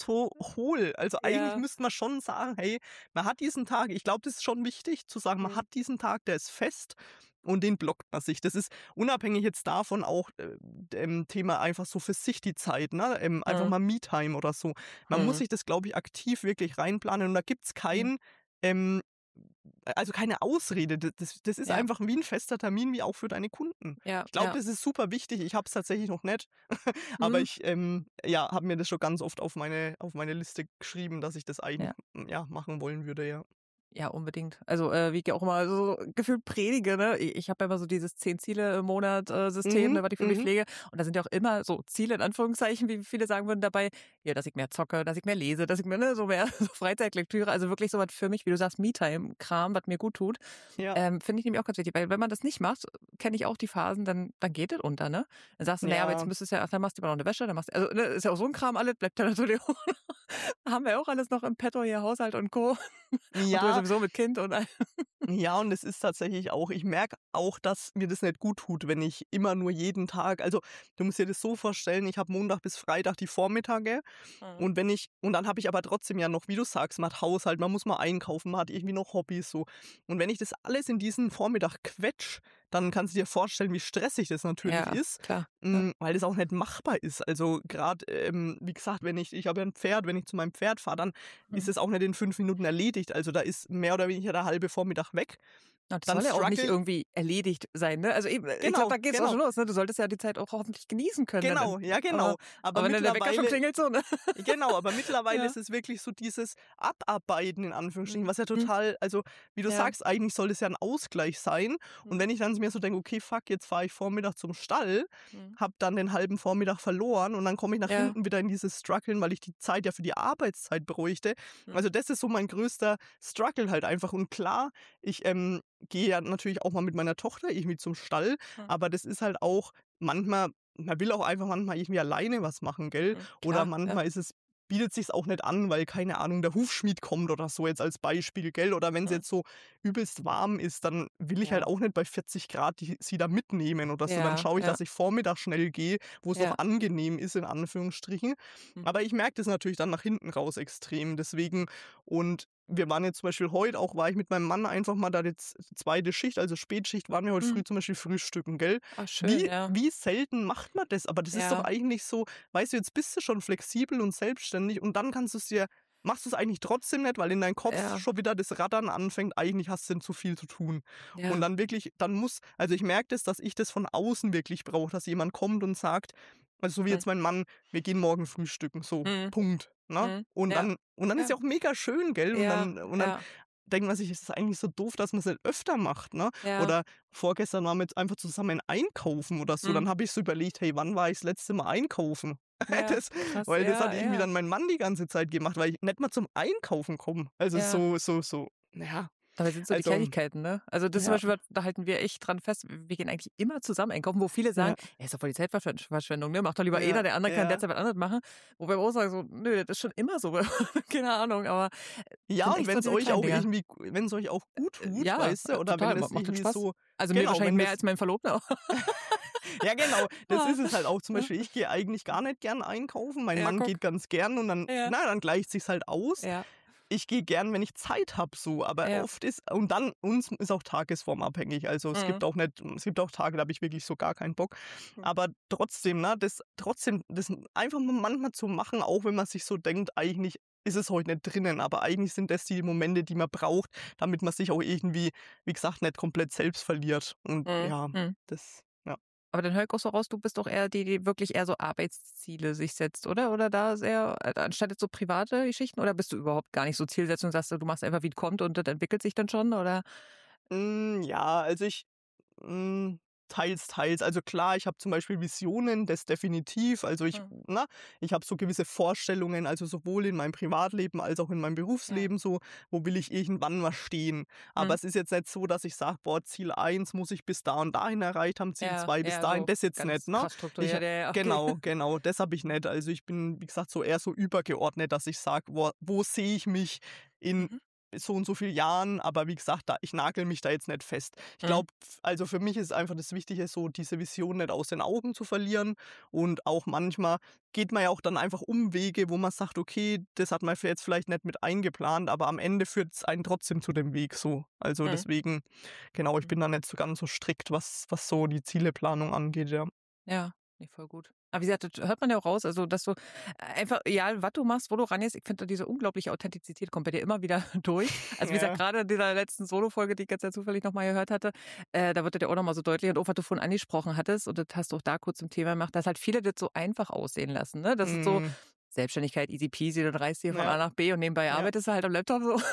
so hohl. Also eigentlich Ja. müsste man schon sagen, hey, man hat diesen Tag, ich glaube, das ist schon wichtig zu sagen, man Mhm. hat diesen Tag, der ist fest und den blockt man sich. Das ist unabhängig jetzt davon auch äh, dem Thema einfach so für sich die Zeit, ne? Ähm, einfach Mhm. mal Me-Time oder so. Man muss Mhm. sich das, glaube ich, aktiv wirklich reinplanen und da gibt's Mhm. kein, ähm, also keine Ausrede. D das das ist Ja. einfach wie ein fester Termin, wie auch für deine Kunden. Ja, Ich glaube, ja. das ist super wichtig. Ich habe es tatsächlich noch nicht, aber Mhm. ich, ähm, ja, habe mir das schon ganz oft auf meine auf meine Liste geschrieben, dass ich das eigentlich, Ja. hm, ja, machen wollen würde, ja. Ja, unbedingt. Also, äh, wie ich auch immer so gefühlt predige, ne? I ich habe ja immer so dieses zehn Ziele im Monat, äh, System, Mhm, ne, was ich für mich mhm. pflege. Und da sind ja auch immer so Ziele in Anführungszeichen, wie viele sagen würden dabei, ja, dass ich mehr zocke, dass ich mehr lese, dass ich mehr, ne, so mehr so Freizeitlektüre, also wirklich so was für mich, wie du sagst, Me-Time-Kram, was mir gut tut. Ja, Ähm, finde ich nämlich auch ganz wichtig, weil wenn man das nicht macht, kenne ich auch die Phasen, dann dann geht es unter, ne? Dann sagst du: „Na ja, aber jetzt ja. müsstest du ja ach, dann machst du lieber noch 'ne Wäsche, dann machst du“, also, ne, ist ja auch so 'n Kram alles, bleibt ja natürlich auch haben wir auch alles noch im Petto hier, Haushalt und Co. Und du ja Ja, sowieso mit Kind und all ja, und es ist tatsächlich auch, ich merke auch, dass mir das nicht gut tut, wenn ich immer nur jeden Tag, also, du musst dir das so vorstellen, ich habe Montag bis Freitag die Vormittage. Mhm. Und wenn ich und dann habe ich aber trotzdem ja noch, wie du sagst, man hat Haushalt, man muss mal einkaufen, man hat irgendwie noch Hobbys so. Und wenn ich das alles in diesen Vormittag quetsche, dann kannst du dir vorstellen, wie stressig das natürlich Ja, ist, klar. Ja. hm, weil das auch nicht machbar ist. Also gerade, ähm, wie gesagt, wenn ich ich habe ja ein Pferd, wenn ich zu meinem Pferd fahre, dann ist Mhm. es auch nicht in fünf Minuten erledigt. Also, da ist mehr oder weniger der halbe Vormittag weg. Ja, das Dann soll ja auch nicht struggle irgendwie erledigt sein, ne? Also eben, ich glaube, genau, da geht's auch genau, schon los, ne? Du solltest ja die Zeit auch hoffentlich genießen können dann in genau, ja aber genau. Aber aber wenn dann der Wecker schon mittlerweile klingelt so, ne? Genau, aber mittlerweile Ja. ist es wirklich so dieses Abarbeiten in Anführungsstrichen, Mhm. was ja Mhm. total, also, wie du Ja. sagst, eigentlich soll es ja ein Ausgleich sein. Und Mhm. wenn ich dann mir so denke: „Okay, fuck, jetzt fahre ich Vormittag zum Stall, Mhm. habe dann den halben Vormittag verloren und dann komme ich nach Ja. hinten wieder in dieses Struggeln, weil ich die Zeit ja für die Arbeitszeit bräuchte.“ Mhm. Also, das ist so mein größter Struggle halt einfach. Und klar, ich, ähm, gehe ja natürlich auch mal mit meiner Tochter irgendwie zum Stall, Mhm. aber das ist halt auch manchmal, man will auch einfach manchmal irgendwie alleine was machen, gell? Mhm. Oder Klar, ja. manchmal ist es bietet sich's auch nicht an, weil, keine Ahnung, der Hufschmied kommt oder so jetzt als Beispiel, gell? Oder wenn's Mhm. jetzt so übelst warm ist, dann will ich halt Ja. auch nicht bei vierzig Grad die sie da mitnehmen oder so. Dann Ja, schaue ich, ja, dass ich vormittags schnell gehe, wo es noch ja. angenehm ist in Anführungsstrichen. Mhm. Aber ich merke das natürlich dann nach hinten raus extrem. Deswegen, und wir waren jetzt zum Beispiel heute auch, war ich mit meinem Mann einfach mal da jetzt zweite Schicht, also Spätschicht, waren wir heute Mhm. früh zum Beispiel frühstücken, gell? Ah, schön, Wie ja. wie selten macht man das? Aber das ist doch Ja, eigentlich so, weißt du, jetzt bist du schon flexibel und selbstständig und dann kannst du's dir machst du's eigentlich trotzdem nicht, weil in deinem Kopf ja, schon wieder das Rattern anfängt, eigentlich hast du denn zu viel zu tun. Und ja. dann wirklich dann muss, also, ich merke das, dass ich das von außen wirklich brauche, dass jemand kommt und sagt, also, so wie Mhm. jetzt mein Mann: „Wir gehen morgen frühstücken“, so, Mhm. Punkt, ne? Mhm. Und Ja, dann und dann ist ja, ja auch mega schön, gell? Und ja, dann und dann ja, denkt man sich, es ist eigentlich so doof, dass man's nicht öfter macht, ne? ja. Oder vorgestern waren wir jetzt einfach zusammen einkaufen oder so. Mhm. Dann habe ich so überlegt: „Hey, wann war ich das letzte Mal einkaufen?“ Ja, Das krass, weil das hat ja, irgendwie ja. dann mein Mann die ganze Zeit gemacht, weil ich nicht mal zum Einkaufen komme. Also, Ja. so so so ja, Dabei sind's so die also, Kleinigkeiten, ne? Also, das zum ja, Beispiel, da halten wir echt dran fest. Wir gehen eigentlich immer zusammen einkaufen, wo viele sagen: ja, „Ja, ist doch voll die Zeitverschwend Verschwendung, ne? Macht doch lieber einer, ja, der andere kann ja. derzeit was anderes machen.“ Wobei wir auch sagen so: „Nö, das ist schon immer so.“ Keine Ahnung, aber Ja, sind und echt so wenn's diese euch kleinen auch Dinger. irgendwie wenn's euch auch gut Äh, tut, ja, weißt du, äh, oder wenn total, ma das macht halt irgendwie Spaß. so, Also, mir genau, wahrscheinlich wenn mehr das als meinem Verlobten auch. ja genau, das Ah, ist es halt auch. Zum ja. Beispiel, ich gehe eigentlich gar nicht gern einkaufen. Mein Ja, Mann guck. geht ganz gern und dann, Ja, na, dann gleicht sich's halt aus. ja, Ich gehe gern, wenn ich Zeit habe so, aber ja. oft ist, und dann uns ist auch tagesformabhängig. Also, es Mhm. gibt auch nicht es gibt auch Tage, da habe ich wirklich so gar keinen Bock. Mhm. Aber trotzdem, ne, das trotzdem das einfach mal manchmal zu machen, auch wenn man sich so denkt, eigentlich ist es heute nicht drinnen, aber eigentlich sind das die Momente, die man braucht, damit man sich auch irgendwie, wie gesagt, nicht komplett selbst verliert. Und Mhm. ja, Mhm. das ja. Aber dann höre ich auch so raus, du bist doch eher die, die wirklich eher so Arbeitsziele sich setzt, oder? Oder da sehr, äh, anstatt jetzt so private Geschichten, oder bist du überhaupt gar nicht so zielsetzend und sagst du, du machst einfach, wie es kommt und das entwickelt sich dann schon, oder? Hm, ja, also ich hm, teils, teils. Also klar, ich habe zum Beispiel Visionen, das definitiv. Also ich, Mhm. ne, ich habe so gewisse Vorstellungen, also sowohl in meinem Privatleben als auch in meinem Mhm. Berufsleben so, wo will ich irgendwann mal stehen. Aber Mhm. es ist jetzt nicht so, dass ich sage, boah, Ziel eins muss ich bis da und dahin erreicht haben, Ziel Ja, zwei bis eher dahin, so das jetzt nicht, ganz ne? krass Ich, strukturiert, ja, ja, okay. genau, genau, das habe ich Mhm. nicht. Also ich bin, wie gesagt, so eher so übergeordnet, dass ich sage, wo, wo sehe ich mich in Mhm. so und so viel Jahren, aber wie gesagt, da ich nagel mich da jetzt nicht fest. Ich Mhm. glaube, also für mich ist einfach das Wichtige, so diese Vision nicht aus den Augen zu verlieren und auch manchmal geht man ja auch dann einfach Umwege, wo man sagt: „Okay, das hat man f jetzt vielleicht nicht mit eingeplant, aber am Ende führt's einen trotzdem zu dem Weg so.“ Also Mhm. deswegen, genau, ich Mhm. bin da nicht so ganz so strikt, was was so die Zieleplanung angeht, ja. Ja, ne, voll gut. Aber wie gesagt, das hört man ja auch raus, also, dass du einfach egal, was du machst, wo du rangehst, ich finde, diese unglaubliche Authentizität kommt bei dir immer wieder durch. Also, wie gesagt, Ja, grade in dieser letzten Solofolge, die ich jetzt ja zufällig noch mal gehört hatte, äh, da wird das ja auch noch mal so deutlich und auch, was du vorhin angesprochen hattest und das hast du auch da kurz zum Thema gemacht, dass halt viele das so einfach aussehen lassen, ne? Das ist so mhm, Selbstständigkeit easy peasy, du reist hier von ja, A nach B und nebenbei ja. arbeitest du halt am Laptop so.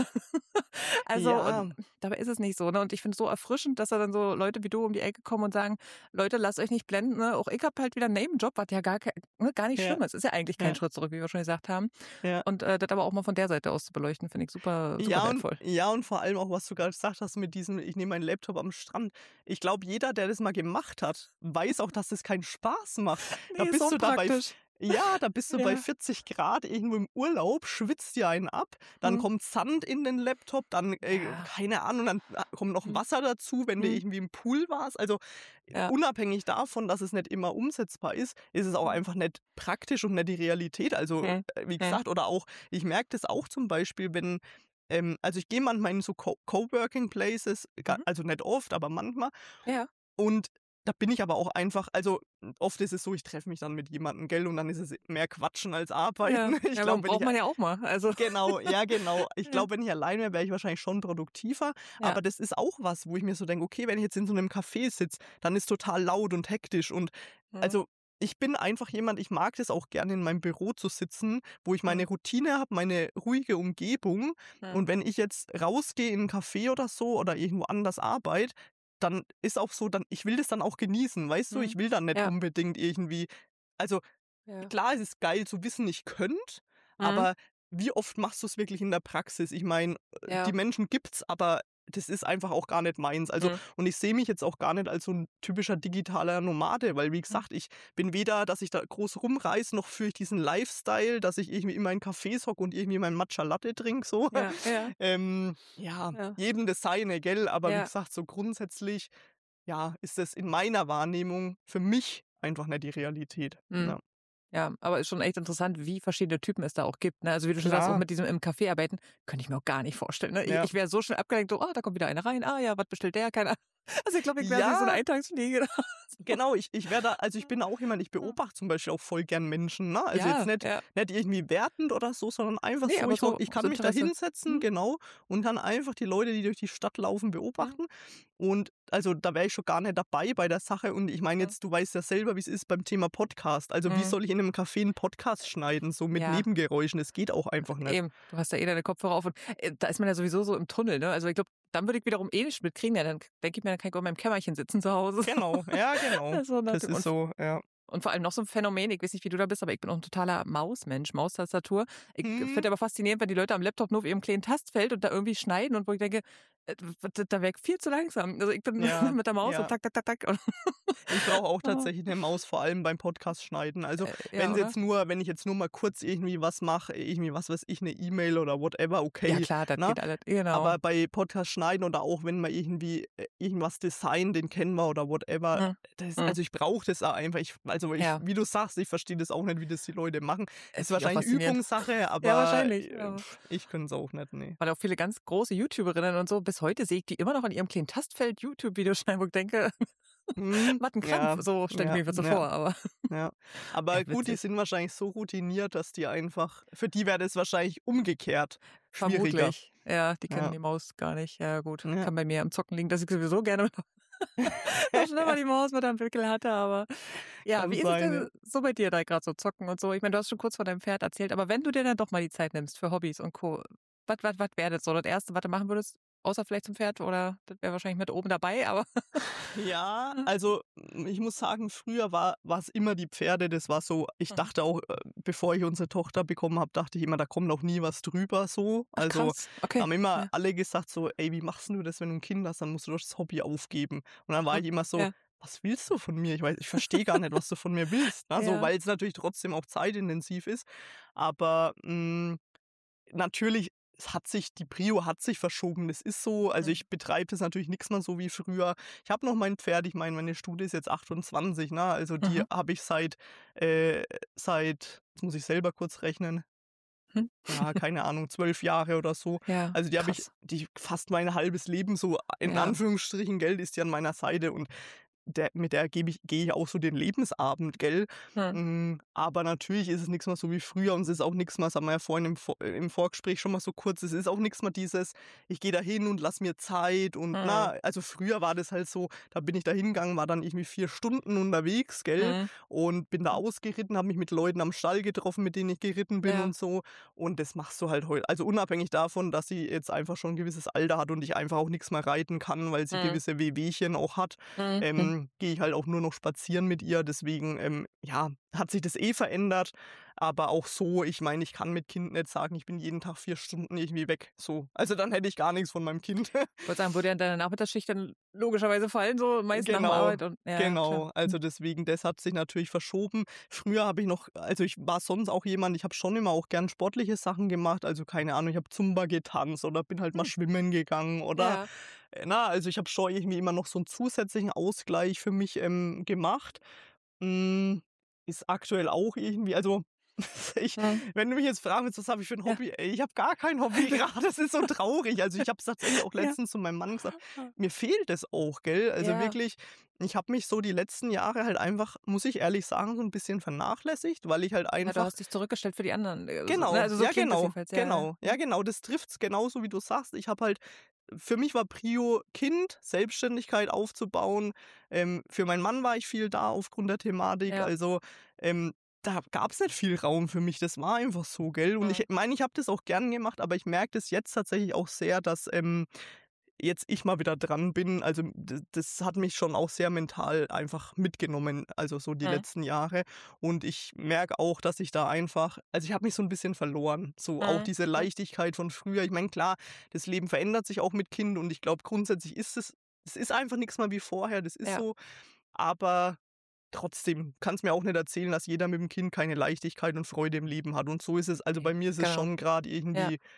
Also, und Ja, dabei ist es nicht so, ne? Und ich finde es so erfrischend, dass da dann so Leute wie du um die Ecke kommen und sagen: „Leute, lasst euch nicht blenden, ne? Auch ich habe halt wieder 'n Nebenjob, was ja gar kei ne, gar nicht ja, schlimm ist. Ist ja eigentlich kein ja, Schritt zurück, wie wir schon gesagt haben. ja. Und, äh, das aber auch mal von der Seite aus zu beleuchten, finde ich super super Ja und wertvoll. ja und vor allem auch, was du grad gesagt hast mit diesem: „Ich nehme meinen Laptop am Strand.“ Ich glaube, jeder, der das mal gemacht hat, weiß auch, dass das keinen Spaß macht. Da Ne, ist bist du da bei f unpraktisch. ja, da bist du bei Ja. vierzig Grad irgendwo im Urlaub, schwitzt dir einen ab, dann Mhm. kommt Sand in den Laptop, dann, äh, Ja. keine Ahnung, dann, ah, kommt noch Mhm. Wasser dazu, wenn du Mhm. irgendwie im Pool warst. Also, Ja. unabhängig davon, dass es nicht immer umsetzbar ist, ist es auch Mhm. einfach nicht praktisch und nicht die Realität. Also, Mhm. äh, wie Mhm. gesagt, oder auch ich merke das auch zum Beispiel, wenn ähm, also, ich gehe manchmal in so Co Coworking Places, ga Mhm. also, nicht oft, aber manchmal. Ja. Und da bin ich aber auch einfach also, oft ist es so, ich treffe mich dann mit jemandem, gell, und dann ist es mehr Quatschen als Ja. Arbeiten. Ich Ja, aber glaube, wenn braucht ich man ja auch mal. Also genau, ja, genau. Ich ja. glaube, wenn ich allein wäre, wäre ich wahrscheinlich schon produktiver. Ja. Aber das ist auch was, wo ich mir so denke: „Okay, wenn ich jetzt in so 'nem Café sitze, dann ist total laut und hektisch.“ Und Mhm. also, ich bin einfach jemand, ich mag das auch gerne in meinem Büro zu sitzen, wo ich meine Mhm. Routine habe, meine ruhige Umgebung. Mhm. Und wenn ich jetzt rausgehe in 'n Café oder so oder irgendwo anders arbeite, dann ist auch so, dann ich will das dann auch genießen, weißt du? Ich Mhm. will dann nicht Ja. unbedingt irgendwie also, Ja. klar, es ist geil zu wissen, ich könnte, Mhm. aber wie oft machst du's wirklich in der Praxis? Ich meine, äh, die Ja. Menschen gibt's, aber das ist einfach auch gar nicht meins. Also Mhm. und ich sehe mich jetzt auch gar nicht als so 'n typischer digitaler Nomade, weil wie Mhm. gesagt, ich bin weder, dass ich da groß rumreise, noch führe ich diesen Lifestyle, dass ich irgendwie immer in Cafés hocke und irgendwie meinen Matcha Latte trinke so. Ja, ja, Ähm, ja, ja, jedem das Seine, gell? Aber wie ja. gesagt, so grundsätzlich, ja, ist das in meiner Wahrnehmung für mich einfach nicht die Realität. Mhm. Ja. Ja, aber ist schon echt interessant, wie verschiedene Typen es da auch gibt, ne? Also, wie du schon sagst, auch Klar, mit diesem im Café arbeiten, könnte ich mir auch gar nicht vorstellen, ne? Ich ja. ich wäre so schnell abgelenkt, so: „Ah, da kommt wieder einer rein. Ah ja, was bestellt der?“ Keine Ahnung. Also, ich glaube, ich wäre wie so 'ne Ja, Eintagsfliege. So. genau, ich ich wäre da also, ich bin auch jemand, ich beobachte zum Beispiel auch voll gern Menschen, ne? Also, jetzt Ja, nicht ja. nicht irgendwie wertend oder so, sondern einfach Ne, so, aber ich ho so ich aus kann mich da Interesse. hinsetzen, Mhm, genau, und dann einfach die Leute, die durch die Stadt laufen, mhm, beobachten. Und also, da wäre ich schon gar nicht dabei bei der Sache. Und ich meine mhm, jetzt, du weißt ja selber, wie es ist beim Thema Podcast. Also, wie mhm. soll ich in 'nem Café 'n Podcast schneiden, so mit Ja, Nebengeräuschen? Das geht auch einfach nicht. eben. Du hast ja eh deine Kopfhörer auf und, äh, da ist man ja sowieso so im Tunnel, ne? Also, ich glaube, dann würde ich wiederum eh nicht mitkriegen. Ja, dann denke ich mir, dann kann ich auch in meinem Kämmerchen sitzen zu Hause. Genau, ja, genau. Also, nach Das dem ist und so, ja. Und vor allem noch so 'n Phänomen, ich weiß nicht, wie du da bist, aber ich bin auch 'n totaler Mausmensch, Maustastatur. Ich Mhm. finde aber faszinierend, wenn die Leute am Laptop nur auf ihrem kleinen Tastfeld und da irgendwie schneiden und wo ich denke, äh, w d da wäre ich viel zu langsam. Also, ich bin Ja, mit der Maus und ja. tak, tak, tak, tak und Ich brauche auch aber tatsächlich 'ne Maus, vor allem beim Podcast schneiden. Also, äh, ja, wenn's oder? jetzt nur wenn ich jetzt nur mal kurz irgendwie was mache, irgendwie, was weiß ich, 'ne E-Mail oder whatever, Ja okay, klar, das ne? geht alles genau. Aber bei Podcast schneiden oder auch wenn man irgendwie, äh, irgendwas designt, den kennen wir oder whatever, Mhm. das Mhm. also, ich brauche das auch einfach. Ich also, ich Ja, wie du sagst, ich verstehe das auch nicht, wie das die Leute machen. äh, Ist finde ich auch wahrscheinlich faszinierend. Übungssache, Ja, aber, wahrscheinlich, äh, aber ich könnte es auch nicht, ne. weil auch viele ganz große YouTuberinnen und so, bis heute sehe ich die immer noch an ihrem kleinen Tastfeld YouTube-Videos schneiden, wo ich denke: Mhm. „Was 'n Krampf“, Ja, so stelle ich ja, mir das so ja. vor, aber Ja, ja, aber gut, die witzig. sind wahrscheinlich so routiniert, dass die einfach für die wäre das wahrscheinlich umgekehrt schwieriger. Vermutlich. Ja, die kennen Ja, die Maus gar nicht. Ja gut, ja. kann bei mir am Zocken liegen, dass ich sowieso gerne mit noch schon immer die Maus mit am Wickel hatte, aber ja, Kann wie ist es sein, ja. denn so bei dir da grad so zocken und so? Ich meine, du hast schon kurz von deinem Pferd erzählt, aber wenn du dir dann doch mal die Zeit nimmst für Hobbys und Co., was was was wäre das so das Erste, was du machen würdest, außer vielleicht zum Pferd oder das wäre wahrscheinlich mit oben dabei, aber Ja, also, hm, ich muss sagen, früher war war's immer die Pferde. Das war so ich Mhm. dachte auch, äh, bevor ich unsere Tochter bekommen habe, dachte ich immer, da kommt noch nie was drüber so. Ach Also, krass, okay. haben immer Ja. alle gesagt so: „Ey, wie machst 'n du das, wenn du 'n Kind hast? Dann musst du doch das Hobby aufgeben.“ Und dann war Aha. ich immer so: Ja. „Was willst du von mir? Ich weiß ich verstehe gar nicht, was du von mir willst“, ne, so, Ja. weil's natürlich trotzdem auch zeitintensiv ist. Aber, hm, natürlich es hat sich, die Prio hat sich verschoben. Das ist so, also Mhm. ich betreibe das natürlich nichts mehr so wie früher. Ich habe noch mein Pferd, ich meine, meine Stute ist jetzt achtundzwanzig, ne? Also die Mhm. habe ich seit, äh, seit, jetzt muss ich selber kurz rechnen, Hm. ja, keine Ahnung, zwölf Jahre oder so. Ja, Also die habe ich, krass. die fast mein halbes Leben so in Ja. Anführungsstrichen, Geld ist die an meiner Seite und der, mit der gebe ich, gehe ich auch so den Lebensabend, gell? Mhm. Hm, aber natürlich ist es nichts mehr so wie früher und es ist auch nichts mehr, das haben wir ja vorhin im, Vor- äh, im Vorgespräch schon mal so kurz, es ist auch nichts mehr dieses, ich gehe da hin und lass mir Zeit und Mhm. na, also früher war das halt so, da bin ich da hingegangen, war dann irgendwie vier Stunden unterwegs, gell? Mhm. Und bin da ausgeritten, habe mich mit Leuten am Stall getroffen, mit denen ich geritten bin Ja. und so. Und das machst du halt heute. Also unabhängig davon, dass sie jetzt einfach schon ein gewisses Alter hat und ich einfach auch nichts mehr reiten kann, weil sie Mhm. gewisse Wehwehchen auch hat, Mhm. Mhm. ähm, gehe ich halt auch nur noch spazieren mit ihr. Deswegen, ähm, ja, hat sich das eh verändert. Aber auch so, ich meine, ich kann mit Kind nicht sagen, ich bin jeden Tag vier Stunden irgendwie weg. So. Also dann hätte ich gar nichts von meinem Kind. Wollte sagen, würde ja in deine Nachmittagsschicht dann logischerweise fallen, so meist nach der Genau, Arbeit und ja, ja, klar. genau. Also Mhm. deswegen, das hat sich natürlich verschoben. Früher habe ich noch, also ich war sonst auch jemand, ich habe schon immer auch gern sportliche Sachen gemacht. Also keine Ahnung, ich habe Zumba getanzt oder bin halt mal Hm. schwimmen gegangen oder, Ja. äh, na, also ich habe schon irgendwie immer noch so einen zusätzlichen Ausgleich für mich ähm, gemacht. Hm, ist aktuell auch irgendwie, also ich, Mhm. wenn du mich jetzt fragen willst, was habe ich für ein Ja. Hobby? Ey, ich habe gar kein Hobby gerade. Das ist so traurig. Also ich habe es tatsächlich auch Ja. letztens zu meinem Mann gesagt, mir fehlt es auch, gell? Also Ja. wirklich, ich habe mich so die letzten Jahre halt einfach, muss ich ehrlich sagen, so ein bisschen vernachlässigt, weil ich halt Ja, du einfach, hast dich zurückgestellt für die anderen, äh, so, ne? genau, Also, so ja klingt das genau, jedenfalls, ja, ja. genau, ja Mhm. genau, das trifft's genauso, wie du sagst. Ich habe halt, für mich war Prio Kind, Selbstständigkeit aufzubauen. Ähm, für meinen Mann war ich viel da aufgrund der Thematik. Ja. Also, ähm, da gab's nicht viel Raum für mich. Das war einfach so, gell? Und ich Mhm. meine, ich habe das auch gern gemacht, aber ich merke das jetzt tatsächlich auch sehr, dass, ähm, jetzt ich mal wieder dran bin. Also, d das hat mich schon auch sehr mental einfach mitgenommen, also so die Mhm. letzten Jahre. Und ich merke auch, dass ich da einfach, also ich habe mich so ein bisschen verloren. So auch Mhm. diese Mhm. Leichtigkeit von früher. Ich meine, klar, das Leben verändert sich auch mit Kind und ich glaube, grundsätzlich ist es, es ist einfach nichts mehr wie vorher, das ist Ja. so. Aber trotzdem kannst mir auch nicht erzählen, dass jeder mit dem Kind keine Leichtigkeit und Freude im Leben hat. Und so ist es, also Ne, bei mir ist es genau. schon gerade Ja. irgendwie,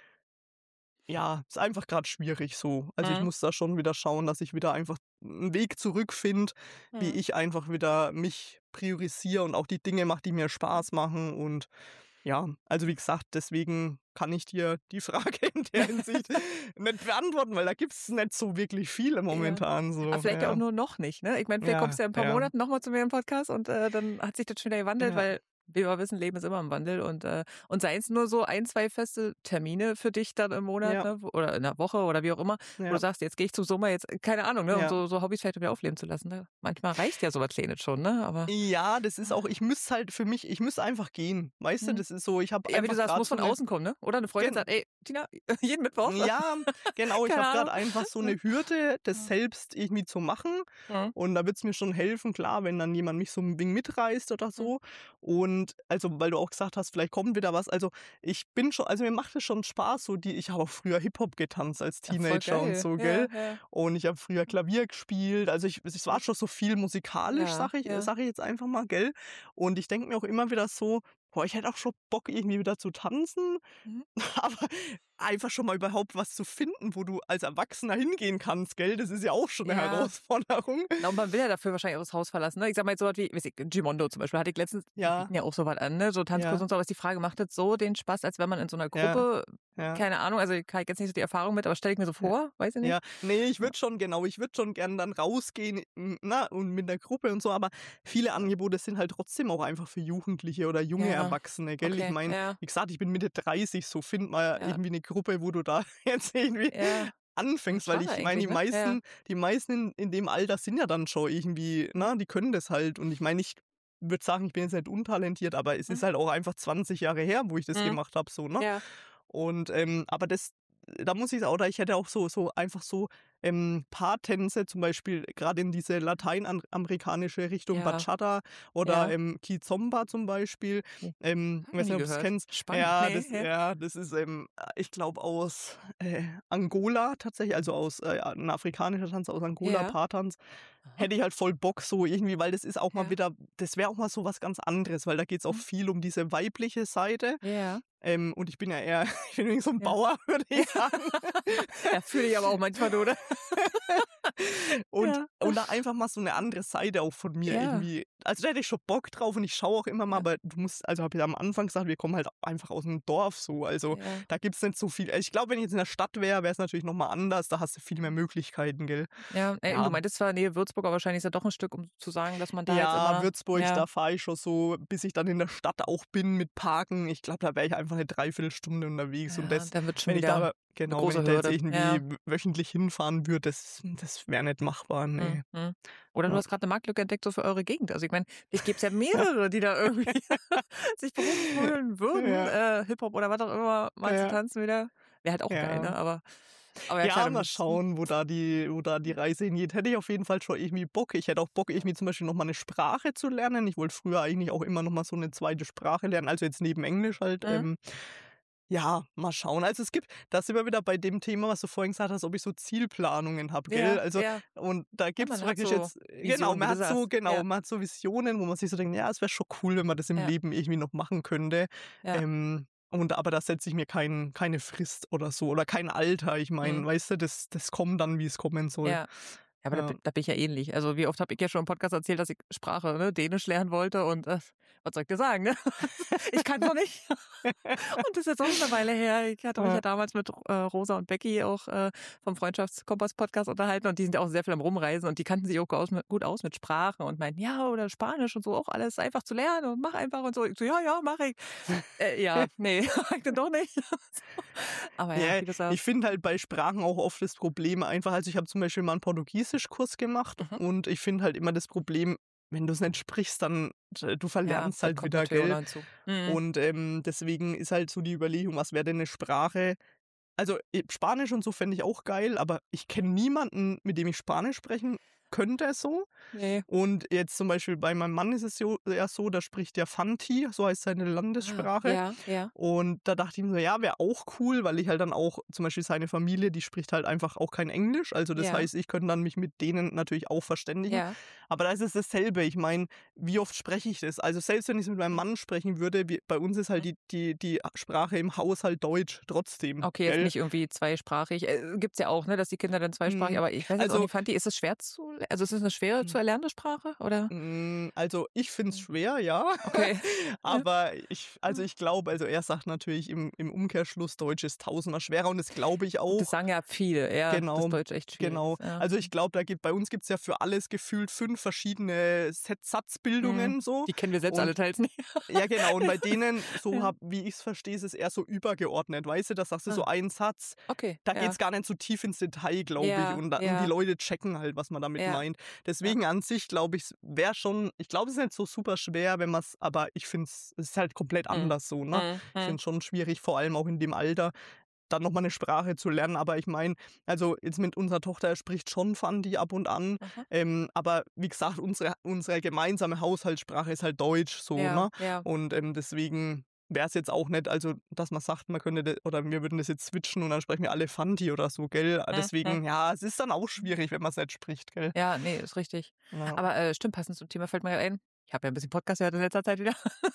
ja, ist einfach gerade schwierig so. Also, ich Mhm. muss da schon wieder schauen, dass ich wieder einfach einen Weg zurückfinde, wie Mhm. ich einfach wieder mich priorisiere und auch die Dinge mache, die mir Spaß machen. Und ja, also, wie gesagt, deswegen kann ich dir die Frage in der Hinsicht nicht beantworten, weil da gibt's nicht so wirklich viele Ja. momentan Aber so, vielleicht ja auch ja. nur noch nicht, ne? Ich meine, vielleicht kommst Ja, du ja in 'n paar ja, Monaten noch mal zu mir im Podcast und, äh, dann hat sich das schon wieder gewandelt, ja, weil wie wir wissen, Leben ist immer im Wandel und, äh und seien's nur so ein, zwei feste Termine für dich dann im Monat, ja, ne, wo oder in der Woche oder wie auch immer, wo du ja, sagst: „Jetzt gehe ich zum Sommer, jetzt“ keine Ahnung, ne, um ja. so so Hobbys vielleicht wieder aufleben zu lassen, ne? Manchmal reicht ja so was Kleines schon, ne, aber Ja, das ist auch, ich müsste halt für mich, ich müsste einfach gehen. Weißt du, mhm. das ist so, ich habe Ja, wie du einfach sagst, gerade muss so von eine, außen kommen, ne? Oder 'ne Freundin gen sagt: „Ey, Tina, jeden Mittwoch“ ja, genau. Ich keine habe Ahnung. gerade einfach so eine Hürde, das Mhm. selbst irgendwie zu machen. Mhm. Und da wird's mir schon helfen, klar, wenn dann jemand mich so 'n wenig mitreißt oder Mhm. so. Und also, weil du auch gesagt hast, vielleicht kommt wieder was. Also, ich bin schon, also, mir macht es schon Spaß, so die, ich habe auch früher Hip-Hop getanzt als Ach, voll Teenager und geil. so, gell? Ja, ja. Und ich habe früher Mhm. Klavier gespielt. Also, ich, es war schon so viel musikalisch, Ja, sage ich ja. sage ich jetzt einfach mal, gell? Und ich denke mir auch immer wieder so: „Boah, ich hätte auch schon Bock, irgendwie wieder zu tanzen.“ Mhm. Aber einfach schon mal überhaupt was zu finden, wo du als Erwachsener hingehen kannst, gell? Das ist ja auch schon 'ne Ja. Herausforderung. Na, und man will ja dafür wahrscheinlich auch das Haus verlassen, ne? Ich sage mal jetzt so was wie, weiß ich, Gimondo zum Beispiel, hatte ich letztens die Ja, bieten ja auch so was an, ne, so Tanzkurse ja, und so, aber ist die Frage, macht das so den Spaß, als wenn man in so 'ner ja, Gruppe ja, keine Ahnung, also, ich habe jetzt nicht so die Erfahrung mit, aber stelle ich mir so ja. vor, weiß ich Ja, nicht. ne, ich Ja. würde schon, genau, ich würde schon gern dann rausgehen, hm, na, und mit der Gruppe und so, aber viele Angebote sind halt trotzdem auch einfach für Jugendliche oder junge Ja, Erwachsene, gell? Ich okay, meine, ja, wie gesagt, ich bin Mitte dreißig, so find mal ja, irgendwie 'ne Gruppe, wo du da jetzt irgendwie ja. Ja, anfängst, weil schade ich meine, eigentlich, die ne? Ja, meisten die meisten in in dem Alter sind ja dann schon irgendwie, mhm, ne, die können das halt. Und ich meine, ich würde sagen, ich bin jetzt nicht untalentiert, aber es ist mhm, halt auch einfach zwanzig Jahre her, wo ich das mhm, gemacht habe so, ne? ja, Und, ähm, aber das, da muss ich auch, oder ich hätte auch so so einfach so ähm, Paartänze, zum Beispiel gerade in diese lateinamerikanische Richtung Ja, Bachata oder ja. ähm, Kizomba zum Beispiel. Ne, Ähm, ich noch weiß nie nicht, ob du es gehört. kennst. Spannend. Ja, Ne, das, ja. ja, das ist, ähm, ich glaube, aus äh, Angola tatsächlich, also aus äh, ein afrikanischer Tanz aus Angola, Ja. Paartanz. Aha. Hätte ich halt voll Bock so irgendwie, weil das ist auch mal Ja. wieder, das wäre auch mal so was ganz anderes, weil da geht's auch Mhm. viel um diese weibliche Seite. Ja, Ähm, und ich bin ja eher, ich bin irgendwie so ein ja. Bauer, würde Ja. ich sagen. Ja, fühle ich aber auch manchmal, du, oder? Und Ja. und da einfach mal so 'ne andere Seite auch von mir Ja, irgendwie, also, da hätte ich schon Bock drauf und ich schaue auch immer mal, ja, aber du musst, also, habe ich ja am Anfang gesagt, wir kommen halt einfach aus'm Dorf so, also, ja. da gibt's nicht so viel. Ich glaube, wenn ich jetzt in der Stadt wäre, wäre es natürlich noch mal anders, da hast du viel mehr Mhm. Möglichkeiten, gell? Ja, ey, du Ja. meintest zwar Nähe Würzburg, aber wahrscheinlich ist ja doch 'n Stück, um zu sagen, dass man da jetzt Ja, immer Würzburg, ja, da fahre ich schon so, bis ich dann in der Stadt auch bin mit Parken. Ich glaube, da wäre ich einfach 'ne Dreiviertelstunde unterwegs und ja, das, dann wird's schon wenn ich da wieder aber 'ne genau, wenn ich große da jetzt Hürde. irgendwie Ja. w wöchentlich hinfahren würde, das das wäre nicht machbar, Mhm, ne. mhm. Oder du Ja. hast grad 'ne Marktlücke entdeckt so für eure Gegend. Also, ich meine, dich gibt's ja mehrere, die da irgendwie sich berufen fühlen würden, Ja, äh, Hip-Hop oder was auch immer mal zu ja, tanzen wieder. Wäre halt auch geil, ja. ne? Aber aber ja klar, Ja, du mal musst schauen, wo da die wo da die Reise hingeht. Hätte ich auf jeden Fall schon irgendwie Bock. Ich hätte auch Bock, irgendwie zum Beispiel noch mal 'ne Sprache zu lernen. Ich wollte früher eigentlich auch immer noch mal so 'ne zweite Sprache lernen, also jetzt neben Englisch halt, mhm. ähm, ja, mal schauen. Also, es gibt, da sind wir wieder bei dem Thema, was du vorhin gesagt hast, ob ich so Zielplanungen habe, gell? Ja, Also, ja. und da Ja, gibt's man hat praktisch so jetzt, genau, Visionen, wie man du hat so, sagst. genau, Ja, man hat so Visionen, wo man sich so denkt: „Ja, es wäre schon cool, wenn man das im ja, Leben irgendwie noch machen könnte.“ ja. Ähm, und aber da setze ich mir kein keine Frist oder so oder kein Alter. Ich Mhm. meine, weißt du, das das kommt dann, wie es kommen soll. Ja. Ja, aber da Ja. bin da bin ich ja ähnlich. Also, wie oft habe ich ja schon im Podcast erzählt, dass ich Sprache, ne, Dänisch lernen wollte und, äh, was soll ich dir sagen, ne? Ich kann's noch nicht. Und das ist jetzt auch schon 'ne Weile her. Ich hatte mich Ja. ja damals mit, äh, Rosa und Becky auch, äh, vom Freundschaftskompass-Podcast unterhalten und die sind ja auch sehr viel am Rumreisen und die kannten sich auch gut aus mit gut aus mit Sprachen und meinten: „Ja, oder Spanisch und so, auch alles einfach zu lernen und mach einfach und so.“ Ich so: „Ja, ja, mache ich.“ Äh, ja, ne, mache ich dann doch nicht. So. Aber ja, Ja, wie du ich sagst. finde halt bei Sprachen auch oft das Problem einfach, also, ich habe zum Beispiel mal 'n Portugiesischkurs gemacht Mhm. und ich finde halt immer das Problem, wenn du's nicht sprichst, dann d du Ja, verlernst dann halt kommt wieder, natürlich auch gell? noch hinzu. Mhm. Und, ähm, deswegen ist halt so die Überlegung, was wäre denn 'ne Sprache, also, äh, Spanisch und so fände ich auch geil, aber ich kenne niemanden, mit dem ich Spanisch sprechen könnte so. Ne. Und jetzt zum Beispiel bei meinem Mann ist es jo ja so, der spricht ja Fanti, so heißt seine Ah, Landessprache. ja, ja. Und da dachte ich mir so: „Ja, wäre auch cool“, weil ich halt dann auch zum Beispiel seine Familie, die spricht halt einfach auch kein Englisch. Also, das Ja, heißt, ich könnte dann mich mit denen natürlich auch verständigen. ja. Aber da ist es dasselbe. Ich meine, wie oft spreche ich das? Also, selbst wenn ich's mit meinem Mhm, Mann sprechen würde, wir bei uns ist halt mhm. die die die Sprache im Haushalt Deutsch trotzdem, Okay, jetzt gell? nicht irgendwie zweisprachig. Äh, gibt's ja auch, ne, dass die Kinder dann zweisprachig Mhm. aber ich weiß jetzt auch Also nicht, Fanti, ist es schwer zu also, ist es 'ne schwer zu erlernende Sprache, oder? Hm, also, ich finde es Mhm. schwer, ja, Okay. Ja. aber ich, also, ich glaube, also, er sagt natürlich im im Umkehrschluss, Deutsch ist tausendmal schwerer und das glaube ich Gut, das auch. sagen ja viele, ja, dass Genau, Deutsch echt schwierig genau. ist, ja. Also, ich glaube, da gibt bei uns gibt's ja für alles gefühlt fünf verschiedene Set Mhm. Satzbildungen so Die kennen wir selbst alle und teils nicht. ja, genau. Und bei denen, so Ja. hab wie ich's verstehe, ist es eher so übergeordnet, weißt du? Da sagst du so Ah, einen Satz, okay, da ja. geht's gar nicht so tief ins Detail, glaube ich. Ja, Und da und die ja, Leute checken halt, was man damit ja, meint. ja. Deswegen an sich glaube ich, wäre schon, ich glaube, es ist nicht so super schwer, wenn man's, aber ich finde es, es ist halt komplett Mhm. anders so, ne? Mhm, Ich finde mhm. es schon schwierig, vor allem auch in dem Alter, dann noch mal 'ne Sprache zu lernen. Aber ich meine, also, jetzt mit unserer Tochter, er spricht schon Fanti ab und an, Aha. ähm, aber wie gesagt, unsere unsere gemeinsame Haushaltssprache ist halt Deutsch so, Ja, ne? ja. Und, ähm, deswegen wäre es jetzt auch nicht, also, dass man sagt, man könnte, oder wir würden das jetzt switchen und dann sprechen wir alle Fanti oder so, gell? Mhm, mhm. Deswegen, ja, es ist dann auch schwierig, wenn man es nicht spricht, gell? Ja, ne, ist richtig. Ja. Aber, äh, stimmt, passend zum Thema fällt mir grad ein, ich habe ja 'n bisschen Podcast gehört in letzter Zeit wieder.